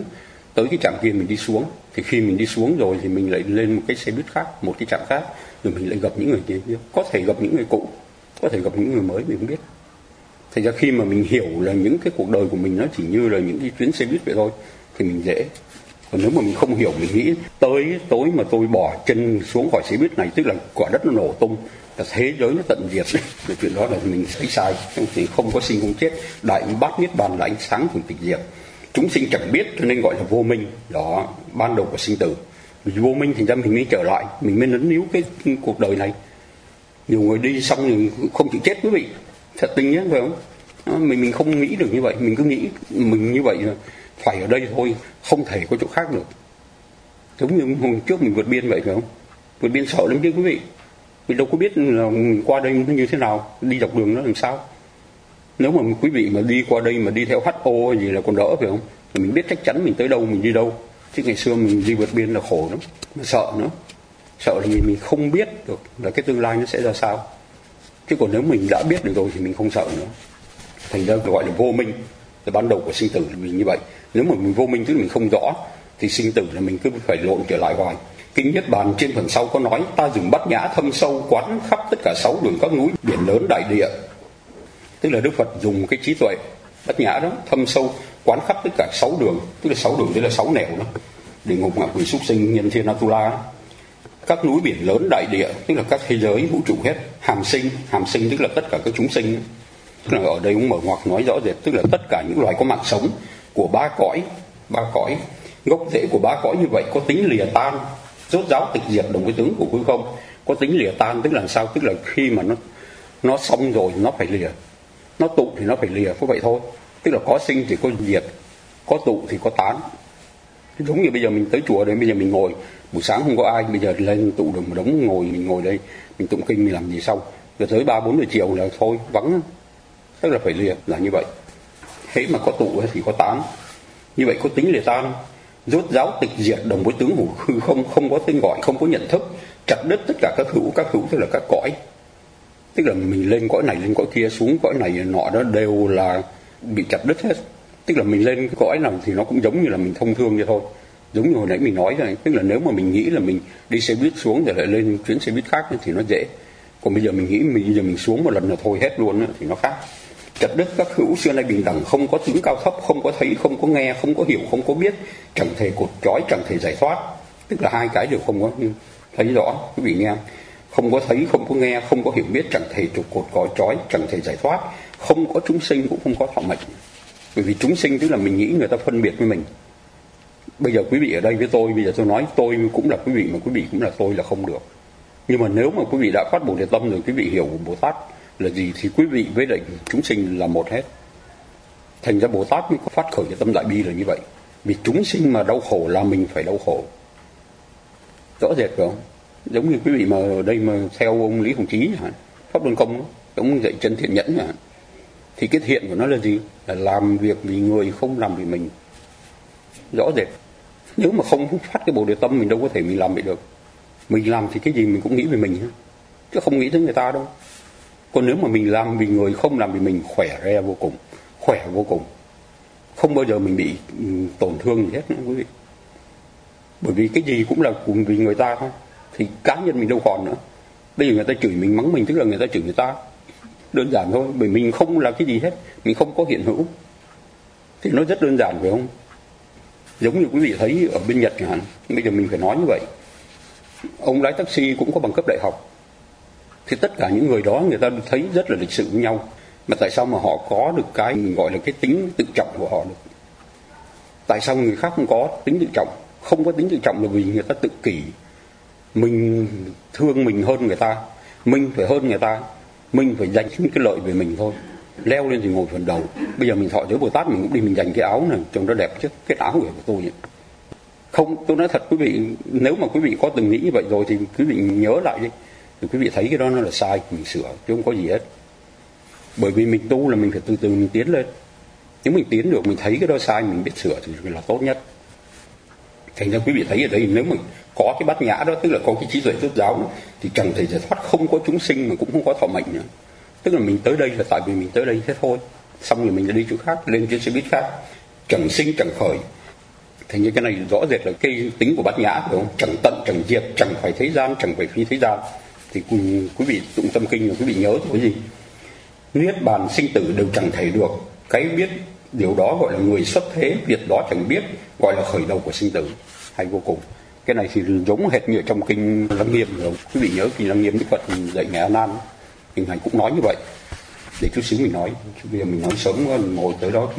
[SPEAKER 1] tới cái trạm kia mình đi xuống, thì khi mình đi xuống rồi thì mình lại lên một cái xe buýt khác, một cái trạm khác, rồi mình lại gặp những người kia, có thể gặp những người cũ, có thể gặp những người mới, mình không biết. Thành ra khi mà mình hiểu là những cái cuộc đời của mình nó chỉ như là những cái chuyến xe buýt vậy thôi thì mình dễ. Còn nếu mà mình không hiểu, mình nghĩ tới tối mà tôi bỏ chân xuống khỏi xe buýt này, tức là quả đất nó nổ tung, là thế giới nó tận diệt, cái chuyện đó là mình thấy sai. Thì không có sinh không chết, đại bát niết bàn là ánh sáng của tịch diệt. Chúng sinh chẳng biết cho nên gọi là vô minh, đó ban đầu của sinh tử. Vì vô minh thành ra mình mới trở lại, mình mới nấn níu cái cuộc đời này. Nhiều người đi xong thì không chịu chết quý vị, thật tình nhé, phải không? Mình không nghĩ được như vậy, mình cứ nghĩ mình như vậy là phải ở đây thôi, không thể có chỗ khác được. Giống như hôm trước mình vượt biên vậy, phải không? Vượt biên sợ lắm chứ quý vị, mình đâu có biết là qua đây nó như thế nào, đi dọc đường nó làm sao. Nếu mà quý vị mà đi qua đây mà đi theo HO gì là còn đỡ, phải không? Thì mình biết chắc chắn mình tới đâu, mình đi đâu. Chứ ngày xưa mình đi vượt biên là khổ lắm, mà sợ nữa. Sợ là mình không biết được là cái tương lai nó sẽ ra sao. Chứ còn nếu mình đã biết được rồi thì mình không sợ nữa. Thành ra gọi là vô minh, là ban đầu của sinh tử là mình như vậy. Nếu mà mình vô minh tức là mình không rõ, thì sinh tử là mình cứ phải lộn trở lại hoài. Kinh Niết Bàn trên phần sau có nói: ta dùng bát nhã thâm sâu quán khắp tất cả 6 đường các núi biển lớn đại địa. Tức là Đức Phật dùng cái trí tuệ bát nhã đó thâm sâu quán khắp tất cả 6 đường, tức là 6 đường tức là 6 nẻo đó, địa ngục, ngạ quỷ, súc sinh, nhân thiên, Atula. Các núi biển lớn đại địa tức là các thế giới vũ trụ hết. Hàm sinh tức là tất cả các chúng sinh. Tức là ở đây cũng mở ngoặc nói rõ rệt, tức là tất cả những loài có mạng sống của ba cõi. Gốc rễ của ba cõi như vậy có tính lìa tan, rốt ráo tịch diệt đồng với tướng của hư không. Có tính lìa tan tức là sao? Tức là khi mà nó xong rồi nó phải lìa, nó tụ thì nó phải lìa, có vậy thôi. Tức là có sinh thì có diệt, có tụ thì có tán. Giống như bây giờ mình tới chùa đây, bây giờ mình ngồi buổi sáng không có ai, bây giờ lên tụ được một đống ngồi, mình ngồi đây mình tụng kinh, mình làm gì xong rồi tới 3-4 giờ chiều là thôi vắng, tức là phải lìa, là như vậy. Thế mà có tụ thì có tán, như vậy có tính lìa tan, rốt ráo tịch diệt đồng với tướng của hư không, không có tên gọi, không có nhận thức, chặt đứt tất cả các hữu tức là các cõi. Tức là mình lên cõi này lên cõi kia, xuống cõi này nọ đó đều là bị chặt đứt hết. Tức là mình lên cái cõi nào thì nó cũng giống như là mình thông thương vậy thôi. Giống như hồi nãy mình nói rồi, tức là nếu mà mình nghĩ là mình đi xe buýt xuống rồi lại lên chuyến xe buýt khác thì nó dễ. Còn bây giờ mình nghĩ bây giờ mình xuống một lần là thôi hết luôn thì nó khác. Chặt đứt các hữu xưa nay bình đẳng, không có tướng cao thấp, không có thấy, không có nghe, không có hiểu, không có biết, chẳng thể cột trói, chẳng thể giải thoát. Tức là hai cái đều không có thấy rõ, quý vị nghe. Không có thấy, không có nghe, không có hiểu biết, chẳng thể trục cột cõi trói, chẳng thể giải thoát. Không có chúng sinh cũng không có thọ mệnh. Bởi vì chúng sinh tức là mình nghĩ người ta phân biệt với mình. Bây giờ quý vị ở đây với tôi, bây giờ tôi nói tôi cũng là quý vị mà quý vị cũng là tôi là không được. Nhưng mà nếu mà quý vị đã phát Bồ Đề tâm rồi, quý vị hiểu Bồ Tát là gì thì quý vị với lại chúng sinh là một hết. Thành ra Bồ Tát mới có phát khởi cái tâm đại bi là như vậy. Vì chúng sinh mà đau khổ là mình phải đau khổ. Rõ rệt phải không? Giống như quý vị mà ở đây mà theo ông Lý Hồng Chí Pháp Luân Công, ông dạy chân thiện nhẫn thì cái thiện của nó là gì? Là làm việc vì người, không làm vì mình. Rõ rệt. Nếu mà không phát cái Bồ Đề tâm mình đâu có thể mình làm vậy được. Mình làm thì cái gì mình cũng nghĩ về mình chứ không nghĩ tới người ta đâu. Còn nếu mà mình làm vì người, không làm vì mình, khỏe re vô cùng, khỏe vô cùng, không bao giờ mình bị tổn thương gì hết nữa quý vị. Bởi vì cái gì cũng là cùng vì người ta thôi, thì cá nhân mình đâu còn nữa. Bây giờ người ta chửi mình, mắng mình tức là người ta chửi người ta, đơn giản thôi. Bởi mình không là cái gì hết, mình không có hiện hữu, thì nó rất đơn giản phải không? Giống như quý vị thấy ở bên Nhật chẳng hạn, bây giờ mình phải nói như vậy. Ông lái taxi cũng có bằng cấp đại học, thì tất cả những người đó người ta thấy rất là lịch sự với nhau. Mà tại sao mà họ có được cái mình gọi là cái tính tự trọng của họ được? Tại sao người khác không có tính tự trọng? Không có tính tự trọng là vì người ta tự kỷ. Mình thương mình hơn người ta, mình phải hơn người ta, mình phải giành những cái lợi về mình thôi. Leo lên thì ngồi phần đầu. Bây giờ mình thọ giới Bồ Tát mình cũng đi mình giành cái áo này trông nó đẹp chứ, cái áo của tôi vậy. Không, tôi nói thật quý vị, nếu mà quý vị có từng nghĩ như vậy rồi thì quý vị nhớ lại đi, thì quý vị thấy cái đó nó là sai, mình sửa chứ không có gì hết. Bởi vì mình tu là mình phải từ từ mình tiến lên. Nếu mình tiến được, mình thấy cái đó sai, mình biết sửa thì là tốt nhất. Thành ra quý vị thấy ở đây, nếu mà có cái bát nhã đó, tức là có cái trí tuệ rốt ráo đó, thì chẳng thể giải thoát, không có chúng sinh mà cũng không có thọ mệnh nữa. Tức là mình tới đây là tại vì mình tới đây thế thôi. Xong rồi mìnhจะđi chỗ khác, lên trên xe buýt khác, chẳng sinh chẳng khởi, Thành như cái này rõ rệt là cái tính của Bát Nhã, phải không? Chẳng tận chẳng diệt, chẳng phải thế gian, chẳng phải phi thế gian. Thì quý vị tụng tâm kinh là quý vị nhớ cái gì? Niết bàn sinh tử đều chẳng thể được. Cái biết điều đó gọi là người xuất thế, việc đó chẳng biết gọi là khởi đầu của sinh tử. Hay vô cùng. Cái này thì giống hệt như ở trong kinh Lăng Nghiêm rồi. Quý vị nhớ kinh Lăng Nghiêm Đức Phật dạy Ngài A Nan thì Ngài cũng nói như vậy. Để chút xíu mình nói, bây giờ mình nói sớm quá, ngồi tới đó.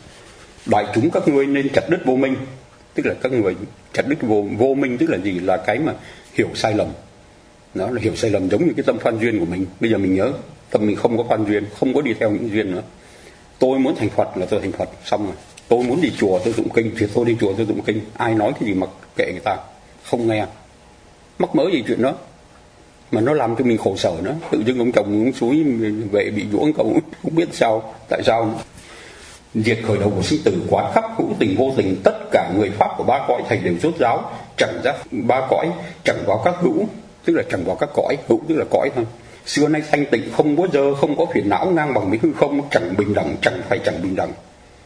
[SPEAKER 1] Đại chúng các ngươi nên chặt đứt vô minh. Tức là các người chặt đứt vô minh tức là gì? Là cái mà hiểu sai lầm. Đó là hiểu sai lầm giống như cái tâm phan duyên của mình. Bây giờ mình nhớ tâm mình không có phan duyên, không có đi theo những duyên nữa. Tôi muốn thành Phật là tôi thành Phật, xong rồi. Tôi muốn đi chùa tôi tụng kinh thì tôi đi chùa tôi tụng kinh. Ai nói cái gì mặc kệ người ta, không nghe. Mắc mớ gì chuyện đó. Mà nó làm cho mình khổ sở nữa. Tự dưng ông chồng ông suối về bị vuỗng cậu không biết sao, tại sao. Diệt khởi đầu của sinh tử, quán khắp hữu tình vô tình, tất cả người pháp của ba cõi thầy đều rốt ráo, chẳng ra ba cõi, chẳng vào các hữu, tức là chẳng vào các cõi, hữu tức là cõi thôi. Xưa nay thanh tịnh không có dơ, không có phiền não, ngang bằng với hư không, chẳng bình đẳng, chẳng phải chẳng bình đẳng.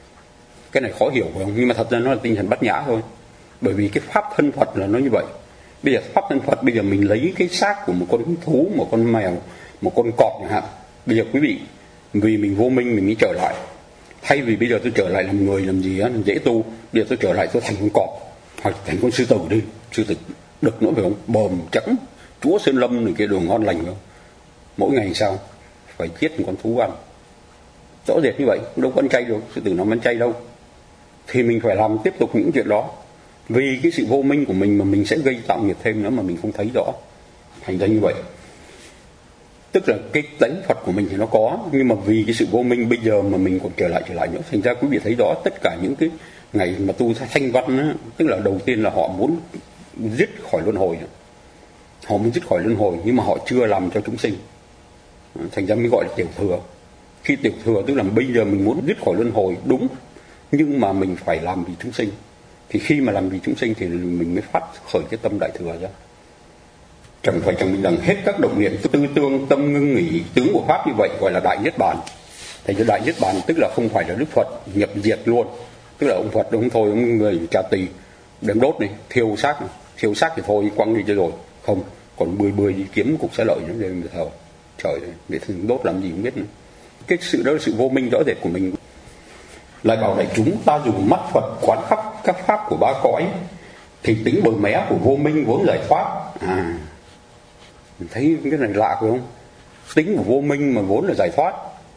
[SPEAKER 1] Cái này khó hiểu phải không? Nhưng mà thật ra nó là tinh thần Bát Nhã thôi. Bởi vì cái pháp thân Phật là nó như vậy. Bây giờ pháp thân Phật, bây giờ mình lấy cái xác của một con thú, một con mèo, một con cọp chẳng hạn. Bây giờ quý vị, vì mình vô minh mình mới trở lại. Thay vì bây giờ tôi trở lại làm người làm gì á, dễ tu. Bây giờ tôi trở lại tôi thành con cọp, hoặc thành con sư tử đi. Sư tử đực nữa phải không? Bờm trắng, chúa sơn lâm này kia đồ ngon lành không? Mỗi ngày sao? Phải giết một con thú ăn. Rõ rệt như vậy, đâu có ăn chay được, sư tử nó ăn chay đâu. Thì mình phải làm tiếp tục những chuyện đó. Vì cái sự vô minh của mình mà mình sẽ gây tạo nghiệp thêm nữa mà mình không thấy rõ. Thành ra như vậy. Tức là cái tánh Phật của mình thì nó có, nhưng mà vì cái sự vô minh bây giờ mà mình còn trở lại nữa. Thành ra quý vị thấy rõ tất cả những cái ngày mà tu thanh văn á, tức là đầu tiên là họ muốn dứt khỏi luân hồi. Họ muốn dứt khỏi luân hồi nhưng mà họ chưa làm cho chúng sinh. Thành ra mới gọi là tiểu thừa. Khi tiểu thừa tức là bây giờ mình muốn dứt khỏi luân hồi đúng, nhưng mà mình phải làm vì chúng sinh. Thì khi mà làm vì chúng sinh thì mình mới phát khởi cái tâm đại thừa ra. Chẳng phải chẳng bình đẳng, hết các động niệm tư tương tâm ngưng nghỉ, tướng của pháp như vậy gọi là đại niết bàn. Thành ra đại niết bàn tức là không phải là Đức Phật nhập diệt luôn, tức là ông Phật ông thôi ông người trà tỳ đem đốt này, thiêu xác thì thôi quăng đi cho rồi, không còn bươi đi kiếm cục xá lợi nữa để mình thờ. Trời ơi, để đốt làm gì không biết nữa. Cái sự đó là sự vô minh rõ rệt của mình. Lại bảo đại chúng ta dùng mắt Phật quán khắp các pháp của ba cõi, thì tính bờ mé của vô minh vốn giải thoát. Mình thấy cái này lạ phải không? Tính của vô minh mà vốn là giải thoát.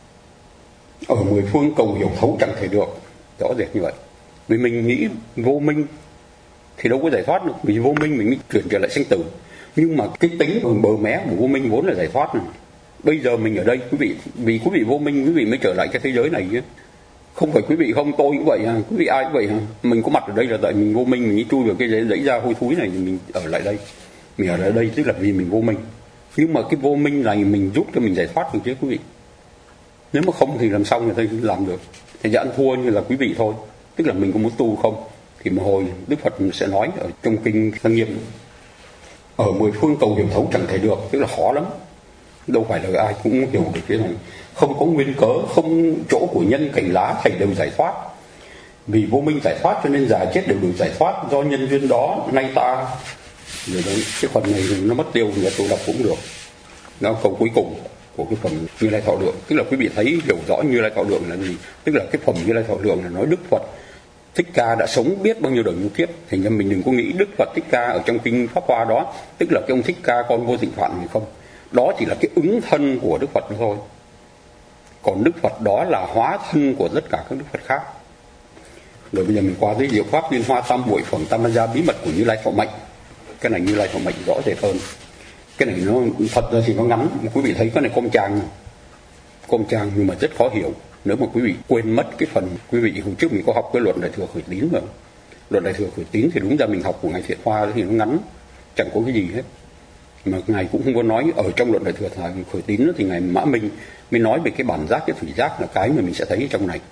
[SPEAKER 1] Ở mười phương cầu hiểu thấu chẳng thể được. Rõ rệt như vậy. Vì mình nghĩ vô minh thì đâu có giải thoát được. Vì vô minh mình mới chuyển trở lại sinh tử. Nhưng mà cái tính bờ mé của vô minh vốn là giải thoát này. Bây giờ mình ở đây quý vị, vì quý vị vô minh quý vị mới trở lại cái thế giới này chứ. Không phải quý vị không, tôi cũng vậy ha, quý vị ai cũng vậy ha. Mình có mặt ở đây là tại mình vô minh, mình nghĩ chui vào cái dãy ra hôi thúi này thì mình ở lại đây. Mình ở lại đây tức là vì mình vô minh. Nhưng mà cái vô minh này mình giúp cho mình giải thoát được chứ quý vị. Nếu mà không thì làm sao người ta làm được. Thì ăn thua như là quý vị thôi. Tức là mình có muốn tu không. Thì một hồi Đức Phật sẽ nói ở trong kinh Lăng Nghiêm, ở mười phương cầu hiểu thấu chẳng thể được, tức là khó lắm. Đâu phải là ai cũng hiểu được cái này. Không có nguyên cớ, không chỗ của nhân cảnh lá thầy đều giải thoát. Vì vô minh giải thoát cho nên già chết đều được giải thoát. Do nhân duyên đó nay ta. Rồi đấy, cái phần này nó mất tiêu thì tôi đọc cũng được. Nó câu cuối cùng của cái phần Như Lai Thọ Lượng. Tức là quý vị thấy hiểu rõ Như Lai Thọ Lượng là gì. Tức là cái phẩm Như Lai Thọ Lượng là nói Đức Phật Thích Ca đã sống biết bao nhiêu đời nhiêu kiếp. Thì nên mình đừng có nghĩ Đức Phật Thích Ca ở trong kinh Pháp Hoa đó, tức là cái ông Thích Ca con Vô Tịnh Phạn hay không. Đó chỉ là cái ứng thân của Đức Phật thôi. Còn Đức Phật đó là hóa thân của tất cả các Đức Phật khác. Rồi bây giờ mình qua tới diệu pháp liên hoa tam muội phẩm tam gia bí mật của Như Lai Thọ Mệnh. Cái này Như Lai Thọ Mệnh rõ rệt hơn. Cái này nó thật ra thì nó ngắn. Quý vị thấy cái này com trang nhưng mà rất khó hiểu. Nếu mà quý vị quên mất cái phần, quý vị hôm trước mình có học cái luận Đại Thừa Khởi Tín mà. Luận Đại Thừa Khởi Tín thì đúng ra mình học của ngài Thiện Hoa thì nó ngắn, chẳng có cái gì hết. Mà ngài cũng không có nói ở trong luận Đại Thừa Khởi Tín thì ngài Mã Minh mới nói về cái bản giác, cái thủy giác là cái mà mình sẽ thấy trong này.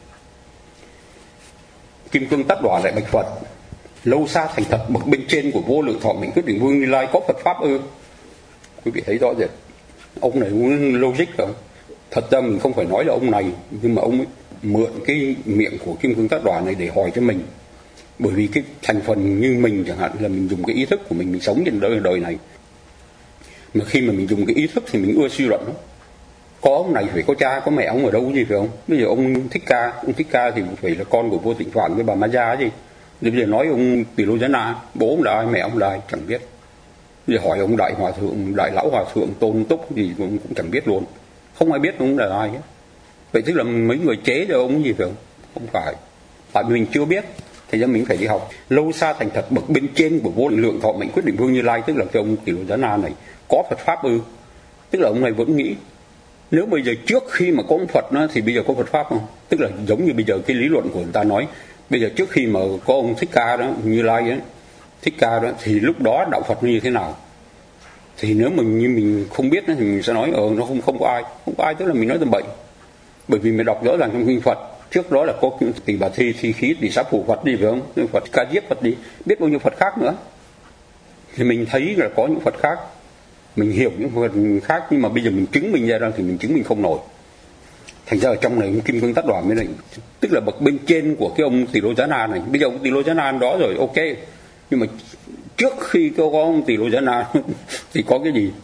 [SPEAKER 1] Kim Cương Tát Đọa lại bạch Phật: lâu xa thành thật bậc bên trên của vô lượng thọ mệnh quyết định vương Như Lai có Phật pháp ư? Quý vị thấy rõ rệt. Ông này cũng logic rồi. Thật ra mình không phải nói là ông này, nhưng mà ông ấy mượn cái miệng của Kim Cương Tát Đọa này để hỏi cho mình. Bởi vì cái thành phần như mình chẳng hạn là mình dùng cái ý thức của mình sống trên đời này, mà khi mà mình dùng cái ý thức thì mình ưa suy luận đó. Có ông này phải có cha có mẹ ông ở đâu gì phải không? Bây giờ ông Thích Ca thì phải là con của vua Tịnh Phạn với bà Ma Gia gì. Rồi bây giờ nói ông Tỳ Lô Giá Na, bố ông là ai, mẹ ông là ai chẳng biết. Bây giờ hỏi ông Đại Hòa Thượng, Đại Lão Hòa Thượng Tôn Túc gì cũng chẳng biết luôn, không ai biết ông là ai hết. Vậy tức là mấy người chế cho ông gì phải không? Không phải, tại vì mình chưa biết, thành ra mình phải đi học. Lâu xa thành thật bậc bên trên của vô lượng thọ mệnh quyết định vương Như Lai, tức là cái ông Tỳ Lô Giá Na này có Phật pháp ư? Tức là ông này vẫn nghĩ nếu bây giờ trước khi mà có ông Phật đó, thì bây giờ có Phật pháp không? Tức là giống như bây giờ cái lý luận của người ta nói, bây giờ trước khi mà có ông Thích Ca đó, Như Lai ấy, Thích Ca đó, thì lúc đó đạo Phật như thế nào? Thì nếu mình không biết đó, thì mình sẽ nói nó không có ai, tức là mình nói tầm bậy. Bởi vì mình đọc rõ ràng trong kinh Phật trước đó là có Tỳ Bà Thi khí Tỳ Xá Phù Phật đi phải không? Phật Ca Diếp Phật đi, biết bao nhiêu Phật khác nữa. Thì mình thấy là có những Phật khác, mình hiểu những Phật khác, nhưng mà bây giờ mình chứng minh ra thì mình chứng minh không nổi. Thành ra ở trong này Kim Cương Tát Đoàn mới này, tức là bậc bên trên của cái ông Tỳ Lô Giá Na này. Bây giờ ông Tỳ Lô Giá Na đó rồi, ok, nhưng mà trước khi có ông Tỳ Lô Giá Na thì có cái gì?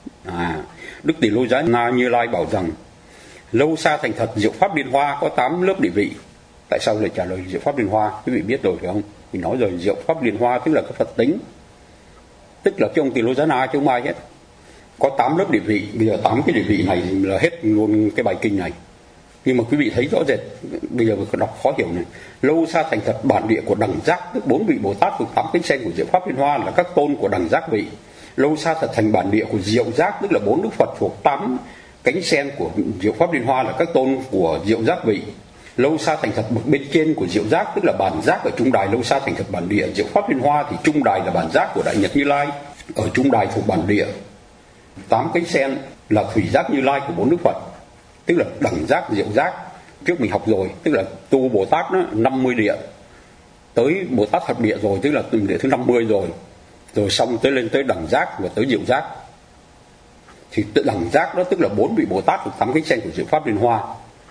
[SPEAKER 1] Đức Tỳ Lô Giá Na Như Lai bảo rằng lâu xa thành thật diệu pháp liên hoa có 8 lớp địa vị. Tại sao lại trả lời diệu pháp liên hoa? Quý vị biết rồi phải không? Mình nói rồi, diệu pháp liên hoa tức là cái Phật tính, tức là cái ông Tỳ Lô Giá Na chứ không ai hết. Có 8 lớp địa vị. Bây giờ 8 cái địa vị này là hết luôn cái bài kinh này. Nhưng mà quý vị thấy rõ rệt, bây giờ đọc khó hiểu này. Lâu xa thành thật bản địa của đẳng giác, tức 4 vị Bồ Tát thuộc 8 cánh sen của diệu pháp liên hoa là các tôn của đẳng giác vị. Lâu xa thật thành bản địa của diệu giác, tức là 4 đức Phật thuộc 8 cánh sen của diệu pháp liên hoa là các tôn của diệu giác vị. Lâu xa thành thật bậc bên trên của diệu giác, tức là bản giác ở trung đài. Lâu xa thành thật bản địa diệu pháp liên hoa thì trung đài là bản giác của Đại Nhật Như Lai, ở trung đài thuộc bản địa. 8 cánh sen là thủy giác Như Lai của 4 đức Phật, tức là đẳng giác diệu giác. Trước mình học rồi, tức là tu Bồ Tát đó, 50 địa, tới Bồ Tát thập địa rồi, tức là địa thứ 50 rồi xong tới lên tới đẳng giác và tới diệu giác. Thì đẳng giác đó tức là 4 vị Bồ Tát thuộc 8 cánh sen của diệu pháp liên hoa,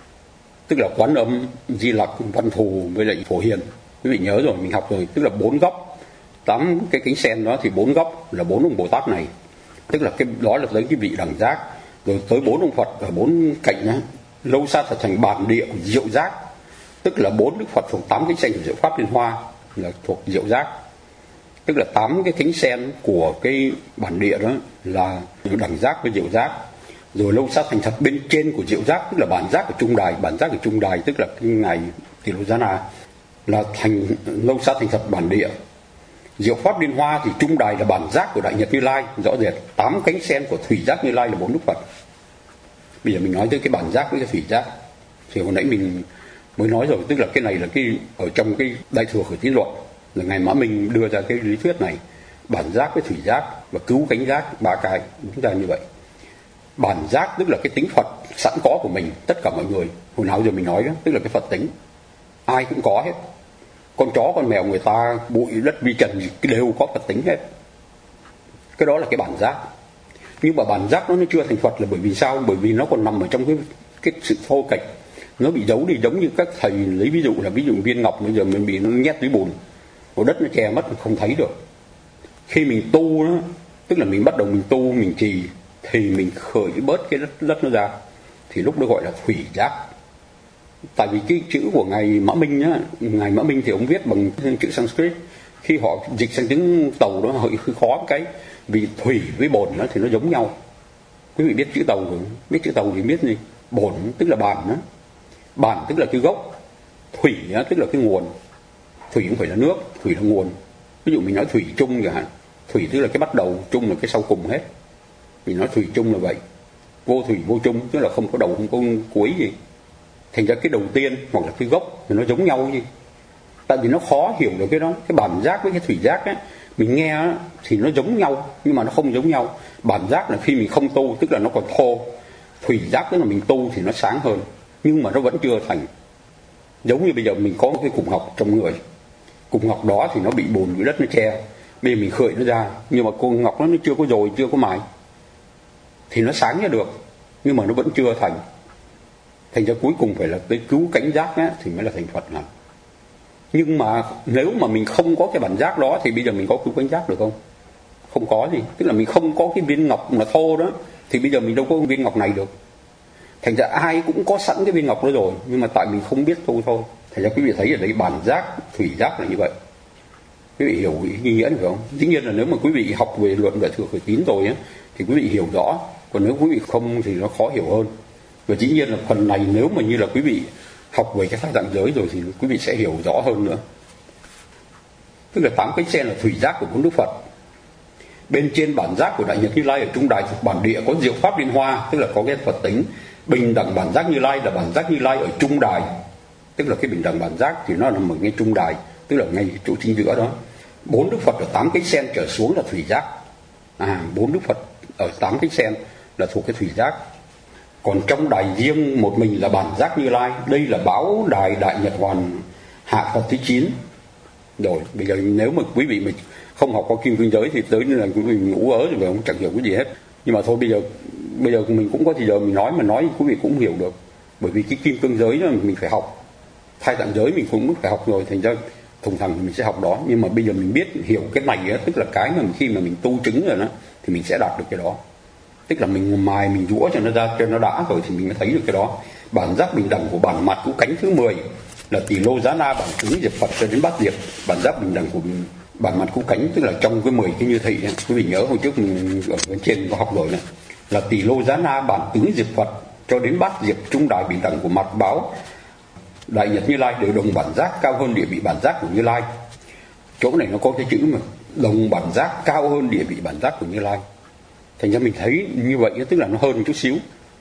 [SPEAKER 1] tức là Quán Âm, Di Lặc, Văn Thù với lại Phổ Hiền. Quý vị nhớ rồi, mình học rồi, tức là 4 góc, 8 cái cánh sen đó thì 4 góc là 4 ông Bồ Tát này, tức là cái đó là tới cái vị đẳng giác. Rồi tới 4 ông Phật ở 4 cạnh đó. Lâu xa thật thành bản địa của diệu giác, tức là 4 đức Phật thuộc 8 cánh sen của diệu pháp liên hoa là thuộc diệu giác, tức là 8 cái cánh sen của cái bản địa đó là đẳng giác với diệu giác. Rồi lâu xa thành thật bên trên của diệu giác, tức là bản giác của trung đài. Bản giác của trung đài tức là cái ngài Tỳ Lô Giá Na là thành lâu xa thành thật bản địa. Diệu pháp liên hoa thì trung đài là bản giác của Đại Nhật Như Lai, rõ rệt. 8 cánh sen của thủy giác Như Lai là 4 đức Phật. Bây giờ mình nói tới cái bản giác với cái thủy giác thì hồi nãy mình mới nói rồi, tức là cái này là cái ở trong cái Đại Thừa Khởi Tín Luận là ngài Mã Minh đưa ra cái lý thuyết này, bản giác với thủy giác và cứu cánh giác, 3 cái chúng ta như vậy. Bản giác tức là cái tính Phật sẵn có của mình, tất cả mọi người hồi nào giờ mình nói đó, tức là cái Phật tính ai cũng có hết. Con chó con mèo người ta bụi đất vi trần gì đều có Phật tính hết, cái đó là cái bản giác. Nhưng mà bản giác nó chưa thành Phật là bởi vì sao? Bởi vì nó còn nằm ở trong cái sự thô kệch, nó bị giấu đi, giống như các thầy lấy ví dụ là ví dụ viên ngọc bây giờ mình bị nó nhét dưới bùn, của đất nó che mất không thấy được. Khi mình tu đó, tức là mình bắt đầu mình tu mình trì thì mình khởi bớt cái đất nó ra, thì lúc đó gọi là thủy giác. Tại vì cái chữ của ngài Mã Minh á, ngài Mã Minh thì ông viết bằng chữ Sanskrit, khi họ dịch sang tiếng Tàu đó hơi khó cái, vì thủy với bồn nó thì nó giống nhau. Quý vị biết chữ Tàu rồi, biết chữ Tàu thì biết gì? Bồn tức là bản đó, bản tức là cái gốc, thủy đó, tức là cái nguồn. Thủy không phải là nước, thủy là nguồn. Ví dụ mình nói thủy chung chẳng hạn, thủy tức là cái bắt đầu, chung là cái sau cùng hết. Mình nói thủy chung là vậy, vô thủy vô chung, tức là không có đầu không có cuối gì. Thành ra cái đầu tiên hoặc là cái gốc thì nó giống nhau gì. Tại vì nó khó hiểu được cái đó. Cái bản giác với cái thủy giác ấy, mình nghe á, thì nó giống nhau nhưng mà nó không giống nhau. Bản giác là khi mình không tu tức là nó còn thô, thủy giác tức là mình tu thì nó sáng hơn, nhưng mà nó vẫn chưa thành. Giống như bây giờ mình có một cái cục ngọc trong người, cục ngọc đó thì nó bị bùn bị đất nó che, bây giờ mình khởi nó ra, nhưng mà cục ngọc nó chưa có dồi, chưa có mài thì nó sáng ra được, nhưng mà nó vẫn chưa thành. Thành ra cuối cùng phải là tới cứu cánh giác á, thì mới là thành Phật này. Nhưng mà nếu mà mình không có cái bản giác đó thì bây giờ mình có cứu cánh giác được không? Không có gì. Tức là mình không có cái viên ngọc mà thô đó thì bây giờ mình đâu có viên ngọc này được. Thành ra ai cũng có sẵn cái viên ngọc đó rồi, nhưng mà tại mình không biết tu thôi. Thành ra quý vị thấy ở đây bản giác, thủy giác là như vậy. Quý vị hiểu ý nghĩa được không? Dĩ nhiên là nếu mà quý vị học về luận Đại Thừa Khởi Tín rồi á thì quý vị hiểu rõ, còn nếu quý vị không thì nó khó hiểu hơn. Và dĩ nhiên là phần này nếu mà như là quý vị học về cái thai tạng giới rồi thì quý vị sẽ hiểu rõ hơn nữa. Tức là 8 cánh sen là thủy giác của bốn Đức Phật. Bên trên bản giác của Đại Nhật Như Lai ở trung đài thuộc bản địa có diệu pháp liên hoa, tức là có cái Phật tính. Bình đẳng bản giác Như Lai là bản giác Như Lai ở trung đài, tức là cái bình đẳng bản giác thì nó nằm ở ngay trung đài, tức là ngay chỗ chính giữa đó. 4 Đức Phật ở 8 cánh sen trở xuống là thủy giác. 4 Đức Phật ở 8 cánh sen là thuộc cái thủy giác. Còn trong đài riêng một mình là bản giác Như Lai. Đây là báo đài Đại Nhật Hoàn hạ Phật thứ 9. Rồi bây giờ nếu mà quý vị mình không học qua kim cương giới thì tới là quý vị ngủ ớ rồi không chẳng hiểu cái gì hết. Nhưng mà thôi bây giờ mình cũng có thì giờ mình nói quý vị cũng hiểu được. Bởi vì cái kim cương giới đó mình phải học, thai tạng giới mình cũng phải học rồi, thành ra thông thường mình sẽ học đó. Nhưng mà bây giờ mình biết hiểu cái này á, tức là cái mà khi mà mình tu chứng rồi đó thì mình sẽ đạt được cái đó. Tức là mình mài mình rũa cho nó ra, cho nó đã rồi thì mình mới thấy được cái đó. Bản giác bình đẳng của bản mặt của cánh thứ 10 là tỷ lô giá na bản tướng diệt Phật cho đến bát diệt. Bản giác bình đẳng của bản mặt của cánh tức là trong cái 10 cái như thị ấy. Quý vị nhớ hồi trước mình ở bên trên có học rồi này, là tỷ lô giá na bản tướng diệt Phật cho đến bát diệt trung đài bình đẳng của mặt báo Đại Nhật Như Lai đều đồng bản giác cao hơn địa vị bản giác của Như Lai. Chỗ này nó có cái chữ mà đồng bản giác cao hơn địa vị bản giác của Như Lai. Thành ra mình thấy như vậy tức là nó hơn một chút xíu,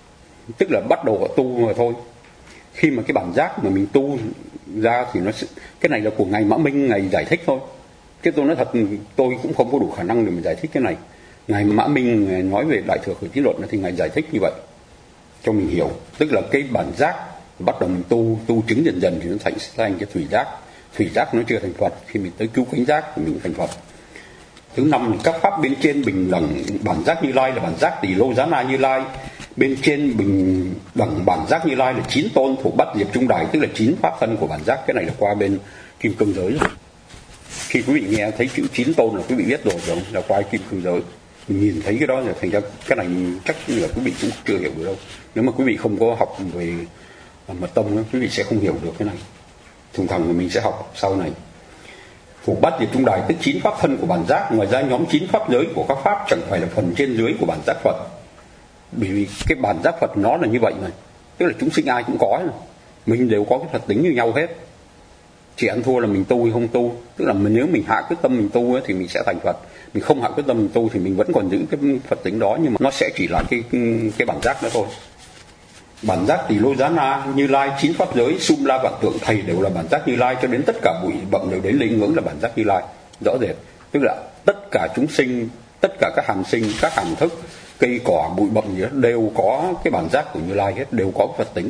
[SPEAKER 1] tức là bắt đầu tu mà thôi. Khi mà cái bản giác mà mình tu ra thì nó cái này là của ngài Mã Minh, ngài giải thích thôi. Chứ tôi nói thật tôi cũng không có đủ khả năng để mà giải thích cái này. Ngài Mã Minh ngài nói về Đại Thừa Khởi Tín Luận thì ngài giải thích như vậy cho mình hiểu. Tức là cái bản giác bắt đầu mình tu chứng dần dần thì nó thành cái thủy giác. Thủy giác nó chưa thành Phật, khi mình tới cứu cánh giác thì mình thành Phật. Thứ 5 là các pháp bên trên bình đẳng bản giác Như Lai là bản giác tỷ lô giá na Như Lai. Bên trên bình đẳng bản giác Như Lai là 9 tôn thuộc bát diệp trung đài, tức là 9 pháp thân của bản giác. Cái này là qua bên kim cương giới rồi. Khi quý vị nghe thấy chữ 9 tôn là quý vị biết rồi, đúng không? Là qua kim cương giới. Mình nhìn thấy cái đó là thành ra cái này chắc là quý vị cũng chưa hiểu được đâu. Nếu mà quý vị không có học về mật tông quý vị sẽ không hiểu được cái này. Thường thường mình sẽ học sau này. Thuộc bát diệp trung đài tức 9 pháp thân của bản giác. Ngoài ra nhóm 9 pháp giới của các pháp chẳng phải là phần trên dưới của bản giác Phật. Bởi vì cái bản giác Phật nó là như vậy này, tức là chúng sinh ai cũng có, mình đều có cái Phật tính như nhau hết. Chỉ ăn thua là mình tu hay không tu. Tức là nếu mình hạ quyết tâm mình tu ấy, thì mình sẽ thành Phật. Mình không hạ quyết tâm mình tu thì mình vẫn còn giữ cái Phật tính đó, nhưng mà nó sẽ chỉ là cái bản giác đó thôi. Bản giác tỷ lô giá na Như Lai 9 pháp giới sum la vạn tượng thầy đều là bản giác Như Lai, cho đến tất cả bụi bặm đều đến lên ngưỡng là bản giác Như Lai. Rõ rệt, tức là tất cả chúng sinh, tất cả các hàm sinh, các hàm thức, cây cỏ, bụi bặm gì đó đều có cái bản giác của Như Lai hết, đều có Phật tính.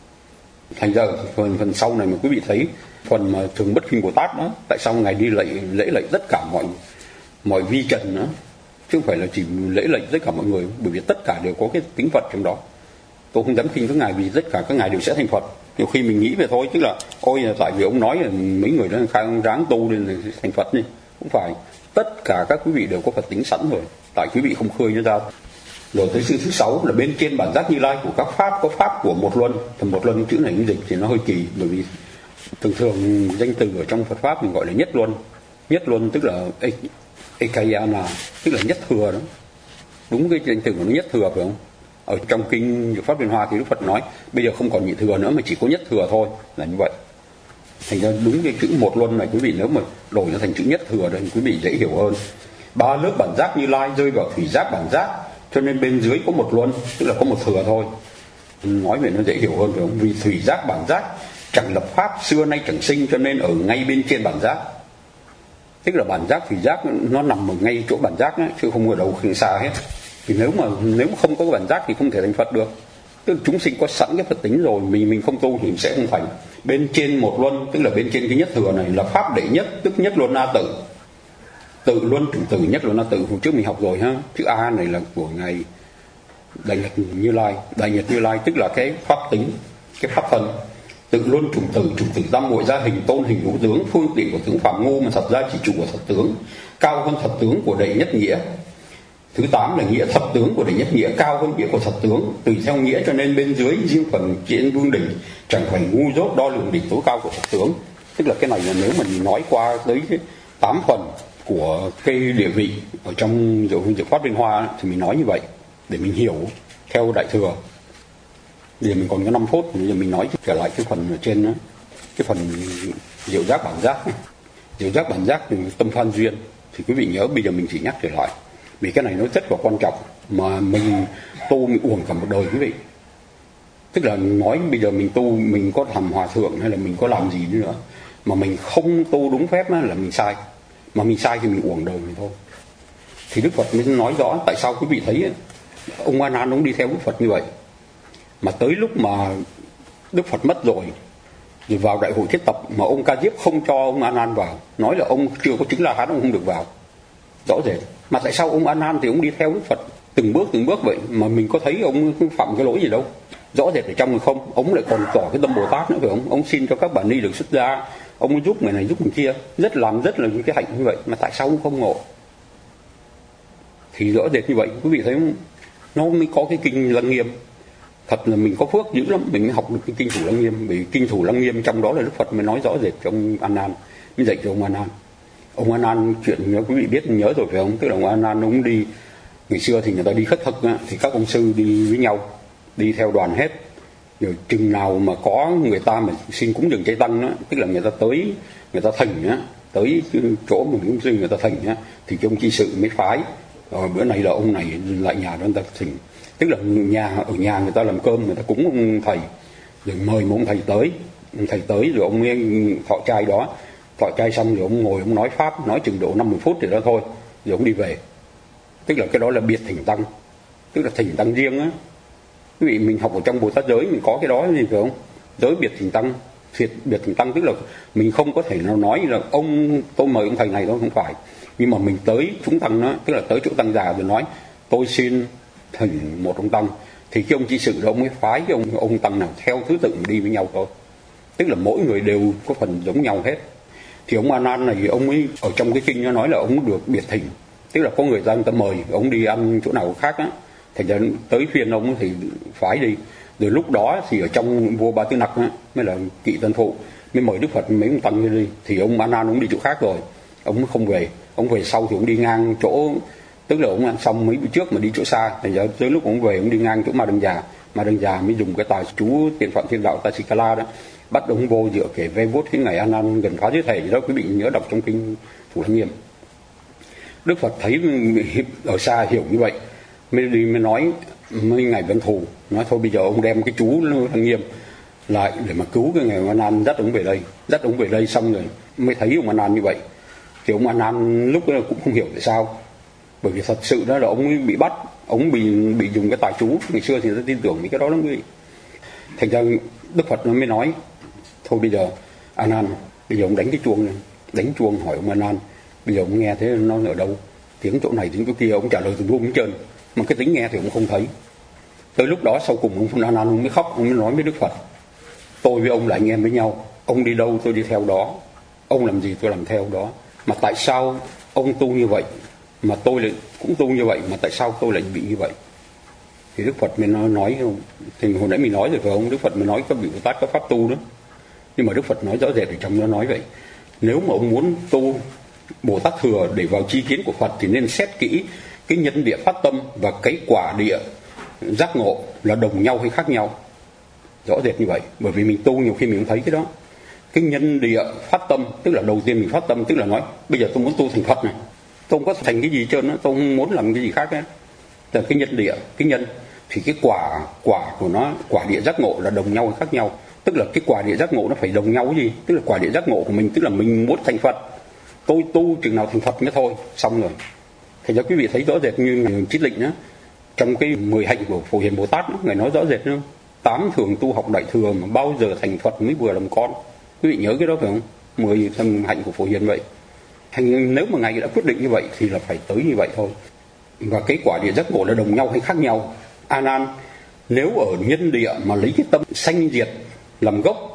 [SPEAKER 1] Thành ra phần sau này mà quý vị thấy phần mà Thường Bất Khinh Bồ Tát đó, tại sao ngài đi lễ lạy tất cả mọi vi trần nữa, chứ không phải là chỉ lễ lạy tất cả mọi người, bởi vì tất cả đều có cái tính Phật trong đó. Tôi không dám khinh các ngài vì tất cả các ngài đều sẽ thành Phật. Nhiều khi mình nghĩ về thôi, tức là ôi là tại vì ông nói là mấy người đó khai ráng tu nên thành Phật đi, không phải. Tất cả các quý vị đều có Phật tính sẵn rồi, tại quý vị không khơi nó ra. Rồi tới sự thứ 6 là bên trên bản giác Như Lai của các pháp có pháp của một luân. Thì một luân chữ này dịch thì nó hơi kỳ, bởi vì thường danh từ ở trong Phật pháp mình gọi là nhất luân. Nhất luân tức là ekayana, tức là nhất thừa đó. Đúng cái danh từ của nó nhất thừa phải không? Ở trong kinh Diệu Pháp Liên Hoa thì Đức Phật nói bây giờ không còn nhị thừa nữa mà chỉ có nhất thừa thôi, là như vậy. Thành ra đúng cái chữ một luân này quý vị nếu mà đổi nó thành chữ nhất thừa thì quý vị dễ hiểu hơn. 3 lớp bản giác Như Lai rơi vào thủy giác bản giác, cho nên bên dưới có một luân, tức là có một thừa thôi. Nói về nó dễ hiểu hơn phải không? Vì thủy giác bản giác chẳng lập pháp, xưa nay chẳng sinh, cho nên ở ngay bên trên bản giác. Tức là bản giác thủy giác nó nằm ở ngay chỗ bản giác ấy, chứ không ở đâu khi xa hết. Vì nếu mà không có cái bản giác thì không thể thành Phật được. Tức là chúng sinh có sẵn cái Phật tính rồi, mình không tu thì mình sẽ không thành. Bên trên một luân, tức là bên trên cái nhất thừa này là pháp đệ nhất, tức nhất luân A tự. Tự luân chủng tử nhất luân A tự, hồi trước mình học rồi ha. Chữ A này là của ngài Đại Nhật Như Lai. Đại Nhật Như Lai tức là cái pháp tính, cái pháp thân. Tự luân chủng tử tam muội ra hình tôn hình hữu tướng, phương tiện của tướng phạm ngô mà thật ra chỉ chủ của thật tướng, cao hơn thật tướng của đệ nhất nghĩa. Thứ 8 là nghĩa thật tướng của đệ nhất nghĩa cao hơn nghĩa của thật tướng, tùy theo nghĩa cho nên bên dưới riêng phần trên vương đỉnh chẳng phải ngu dốt đo lường đỉnh tối cao của thật tướng. Tức là cái này là nếu mình nói qua tới 8 phần của cái địa vị ở trong Diệu Pháp Liên Hoa thì mình nói như vậy để mình hiểu theo Đại Thừa. Giờ mình còn có 5 phút, bây giờ mình nói trở lại cái phần ở trên đó, cái phần diệu giác bản giác. Diệu giác bản giác thì tâm phan duyên, thì quý vị nhớ bây giờ mình chỉ nhắc trở lại vì cái này nó rất là quan trọng mà mình tu mình uổng cả một đời quý vị. Tức là nói bây giờ mình tu mình có làm hòa thượng hay là mình có làm gì nữa mà mình không tu đúng phép là mình sai, mà mình sai thì mình uổng đời mình thôi. Thì Đức Phật mới nói rõ tại sao quý vị thấy ông A Nan ông đi theo Đức Phật như vậy, mà tới lúc mà Đức Phật mất rồi vào đại hội thiết tập mà ông Ca Diếp không cho ông A Nan vào, nói là ông chưa có chứng La Hán ông không được vào, rõ rệt. Mà tại sao ông A Nan thì ông đi theo Đức Phật từng bước vậy mà mình có thấy ông phạm cái lỗi gì đâu, rõ rệt ở trong người không. Ông lại còn tỏ cái tâm Bồ Tát nữa phải không, ông xin cho các bà ni được xuất gia, ông giúp người này giúp người kia, rất là những cái hạnh như vậy, mà tại sao ông không ngộ? Thì rõ rệt như vậy quý vị thấy không? Nó mới có cái kinh Lăng Nghiêm. Thật là mình có phước dữ lắm mình mới học được cái kinh Thủ Lăng Nghiêm, vì kinh Thủ Lăng Nghiêm trong đó là Đức Phật mới nói rõ rệt cho ông A Nan, mới dạy cho ông A Nan. Ông A Nan chuyện nhớ quý vị biết nhớ rồi phải không? Tức là ông A Nan ông đi ngày xưa thì người ta đi khất thực thì các ông sư đi với nhau, đi theo đoàn hết. Rồi chừng nào mà có người ta mà xin cúng dường chay tăng đó, tức là người ta tới người ta thỉnh á, tới chỗ mình cũng sư người ta thỉnh á, thì cái ông chi sự mới phái. Rồi bữa nay là ông này lại nhà đó người ta thỉnh, tức là ở nhà người ta làm cơm người ta cúng ông thầy, rồi mời một ông thầy tới rồi ông mới thọ trai xong rồi ông ngồi ông nói pháp, nói chừng độ 50 phút thì đó thôi, rồi ông đi về. Tức là cái đó là biệt thỉnh tăng, tức là thỉnh tăng riêng á. Quý vị mình học ở trong Bồ Tát giới mình có cái đó gì phải không? Giới biệt thỉnh tăng, biệt thỉnh tăng tức là mình không có thể nào nói là tôi mời ông thầy này đâu, không phải. Nhưng mà mình tới chúng tăng đó, tức là tới chỗ tăng già rồi nói tôi xin thỉnh một ông tăng, thì cái ông chi sự đó ông mới phái cái ông tăng nào theo thứ tự đi với nhau thôi. Tức là mỗi người đều có phần giống nhau hết. Thì ông A Nan này ông ấy ở trong cái kinh nó nói là ông được biệt thỉnh, tức là có người ta mời ông đi ăn chỗ nào khác á, thành ra tới phiên ông thì phái đi. Rồi lúc đó thì ở trong vua Ba Tư Nặc á, mới là Kỵ Tân Phụ mới mời Đức Phật mấy ông tăng đi, thì ông A Nan ông đi chỗ khác rồi, ông không về. Ông về sau thì ông đi ngang chỗ, tức là ông ăn xong mấy bữa trước mà đi chỗ xa, thành ra tới lúc ông về ông đi ngang chỗ Ma Đăng Già mới dùng cái tài chú Tiền Phạn Thiên Đạo Tasikala đó bắt ông vô dựa kể ve vuốt cái ngày A Nan gần phá giới thể đó, quý vị nhớ đọc trong kinh Thủ Lăng Nghiêm. Đức Phật thấy ở xa hiểu như vậy mới nói với ngài Văn Thù, nói thôi bây giờ ông đem cái chú Lăng Nghiêm lại để mà cứu cái ngày A Nan, dắt ông về đây xong rồi mới thấy ông A Nan như vậy. Thì ông A Nan lúc đó cũng không hiểu tại sao, bởi vì thật sự đó là ông ấy bị bắt, ông bị dùng cái tài chú, ngày xưa thì ta tin tưởng những cái đó lắm quý vị. Thành ra Đức Phật nó mới nói thôi bây giờ A Nan, bây giờ ông đánh cái chuông này, đánh chuông hỏi ông A Nan bây giờ ông nghe thế nó ở đâu, tiếng chỗ này tiếng chỗ kia, ông trả lời từ buông hết trơn, mà cái tính nghe thì ông không thấy. Tới lúc đó sau cùng ông A Nan ông mới khóc, ông mới nói với Đức Phật tôi với ông là anh em với nhau, ông đi đâu tôi đi theo đó, ông làm gì tôi làm theo đó, mà tại sao ông tu như vậy mà tôi lại cũng tu như vậy, mà tại sao tôi lại bị như vậy? Thì Đức Phật mới nói thì hồi nãy mình nói rồi phải không, Đức Phật mới nói các vị Bồ Tát có pháp tu đó, nhưng mà Đức Phật nói rõ rệt ở trong nó nói vậy, nếu mà ông muốn tu Bồ Tát thừa để vào chi kiến của Phật thì nên xét kỹ cái nhân địa phát tâm và cái quả địa giác ngộ là đồng nhau hay khác nhau, rõ rệt như vậy. Bởi vì mình tu nhiều khi mình không thấy cái đó. Cái nhân địa phát tâm tức là đầu tiên mình phát tâm, tức là nói bây giờ tôi muốn tu thành Phật này, tôi không có thành cái gì trơn á, tôi không muốn làm cái gì khác hết. Là cái nhân địa, cái nhân thì cái quả của nó, quả địa giác ngộ là đồng nhau hay khác nhau. Tức là cái quả địa giác ngộ nó phải đồng nhau cái gì? Tức là quả địa giác ngộ của mình, tức là mình muốn thành Phật, tôi tu chừng nào thành Phật mới thôi, xong rồi. Thành ra quý vị thấy rõ rệt như Ngài Triết Lịnh á, trong cái 10 hạnh của Phổ Hiền Bồ Tát đó, Ngài nói rõ rệt nữa. 8 thường tu học đại thừa mà bao giờ thành Phật mới vừa làm con. Quý vị nhớ cái đó phải không? 10 hạnh của Phổ Hiền vậy. Nếu mà Ngài đã quyết định như vậy thì là phải tới như vậy thôi. Và cái quả địa giác ngộ là đồng nhau hay khác nhau? A Nan, nếu ở nhân địa mà lấy cái tâm sanh diệt làm gốc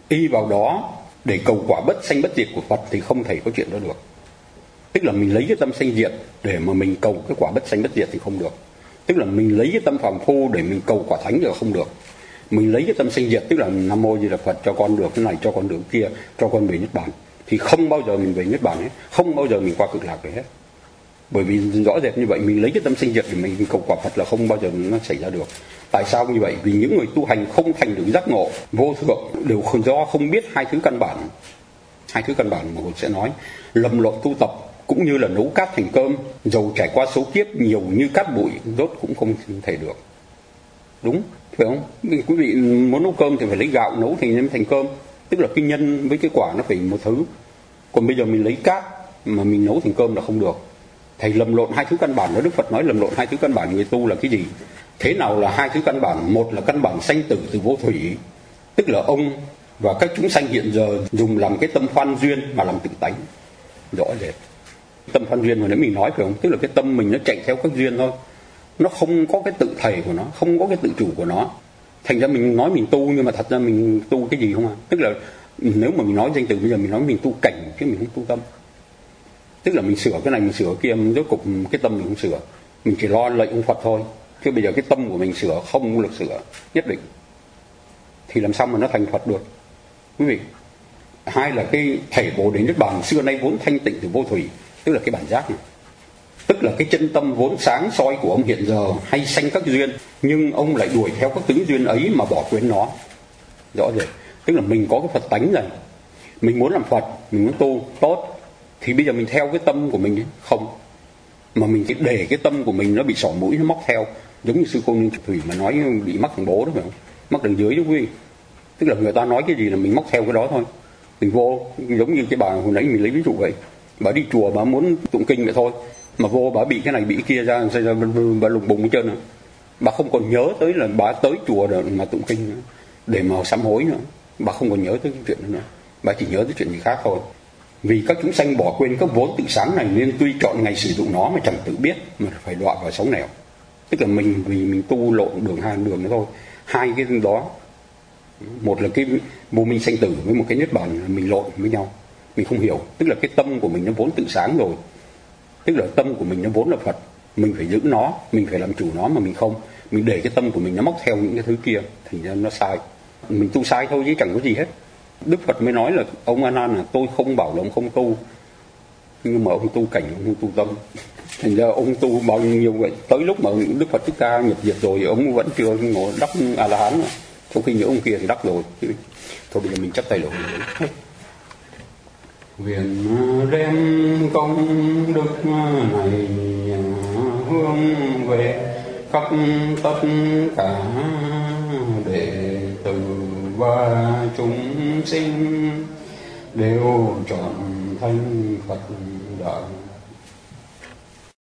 [SPEAKER 1] y vào đó để cầu quả bất sanh bất diệt của Phật thì không thể có chuyện đó được. Tức là mình lấy cái tâm sanh diệt để mà mình cầu cái quả bất sanh bất diệt thì không được. Tức là mình lấy cái tâm phàm phu để mình cầu quả thánh thì không được. Mình lấy cái tâm sanh diệt, tức là Nam Mô Di Đà Phật, cho con được cái này, cho con được cái kia, cho con về Niết Bàn, thì không bao giờ mình về Niết Bàn hết, không bao giờ mình qua Cực Lạc về hết. Bởi vì rõ rệt như vậy, mình lấy cái tâm sanh diệt để mình cầu quả Phật là không bao giờ nó xảy ra được. Tại sao như vậy? Vì những người tu hành không thành được giác ngộ vô thượng đều do không biết hai thứ căn bản. Hai thứ căn bản mà tôi sẽ nói: lầm lộn tu tập cũng như là nấu cát thành cơm, dầu trải qua số kiếp nhiều như cát bụi rốt cũng không thể được. Đúng phải không? Quý vị muốn nấu cơm thì phải lấy gạo nấu thành cơm, tức là cái nhân với cái quả nó phải một thứ. Còn bây giờ mình lấy cát mà mình nấu thành cơm là không được. Thầy lầm lộn hai thứ căn bản đó. Đức Phật nói lầm lộn hai thứ căn bản người tu là cái gì? Thế nào là hai thứ căn bản? Một là căn bản sanh tử từ vô thủy, tức là ông và các chúng sanh hiện giờ dùng làm cái tâm phan duyên mà làm tự tánh. Rõ rệt. Tâm phan duyên mà nếu mình nói phải không? Tức là cái tâm mình nó chạy theo các duyên thôi, nó không có cái tự thể của nó, không có cái tự chủ của nó. Thành ra mình nói mình tu nhưng mà thật ra mình tu cái gì không à? Tức là nếu mà mình nói danh từ bây giờ mình nói mình tu cảnh chứ mình không tu tâm. Tức là mình sửa cái này mình sửa cái kia, rốt cục cái tâm mình không sửa, mình chỉ lo lệnh ông Phật thôi. Chứ bây giờ cái tâm của mình sửa không được sửa nhất định thì làm sao mà nó thành Phật được quý vị? Hai là cái thể Bồ Đề Niết Bàn xưa nay vốn thanh tịnh từ vô thủy, tức là cái bản giác này, tức là cái chân tâm vốn sáng soi của ông hiện giờ hay sanh các duyên, nhưng ông lại đuổi theo các tướng duyên ấy mà bỏ quên nó. Rõ rệt. Tức là mình có cái Phật tánh này, mình muốn làm Phật, mình muốn tu tốt, thì bây giờ mình theo cái tâm của mình ấy. Không, mà mình chỉ để cái tâm của mình nó bị sỏ mũi, nó móc theo, giống như sư cô Ninh Thủy mà nói bị mắc thằng bố đó phải không? Mắc đằng dưới đó quý vị. Tức là người ta nói cái gì là mình móc theo cái đó thôi. Mình vô, giống như cái bà hồi nãy mình lấy ví dụ vậy, bà đi chùa bà muốn tụng kinh vậy thôi, mà vô bà bị cái này bị cái kia ra bà lùng bùng hết trơn nữa. Bà không còn nhớ tới là bà tới chùa rồi mà tụng kinh nữa, để mà sám hối nữa. Bà không còn nhớ tới cái chuyện đó nữa, bà chỉ nhớ tới chuyện gì khác thôi. Vì các chúng sanh bỏ quên các vốn tự sáng này nên tuy chọn ngày sử dụng nó mà chẳng tự biết, mà phải đọa vào sống nẻo. Tức là mình vì mình tu lộn đường hai đường nữa thôi. Hai cái đó, một là cái vô minh sanh tử với một cái Niết Bàn mình lộn với nhau, mình không hiểu. Tức là cái tâm của mình nó vốn tự sáng rồi, tức là tâm của mình nó vốn là Phật, mình phải giữ nó, mình phải làm chủ nó, mà mình không, mình để cái tâm của mình nó móc theo những cái thứ kia, thành ra nó sai. Mình tu sai thôi chứ chẳng có gì hết. Đức Phật mới nói là ông A Nan là tôi không bảo là ông không tu, nhưng mà ông tu cảnh, ông không tu tâm. Thành ra ông tu bao nhiêu vậy, tới lúc mà Đức Phật Thích Ca nhập diệt rồi ông vẫn chưa ngộ đắc A La Hán, trong khi những ông kia thì đắc rồi. Thôi bây giờ mình chấp tay lỗi. Nguyện đem công đức này hướng về khắp tất cả đệ tử và chúng sinh đều trọn thành Phật đạo.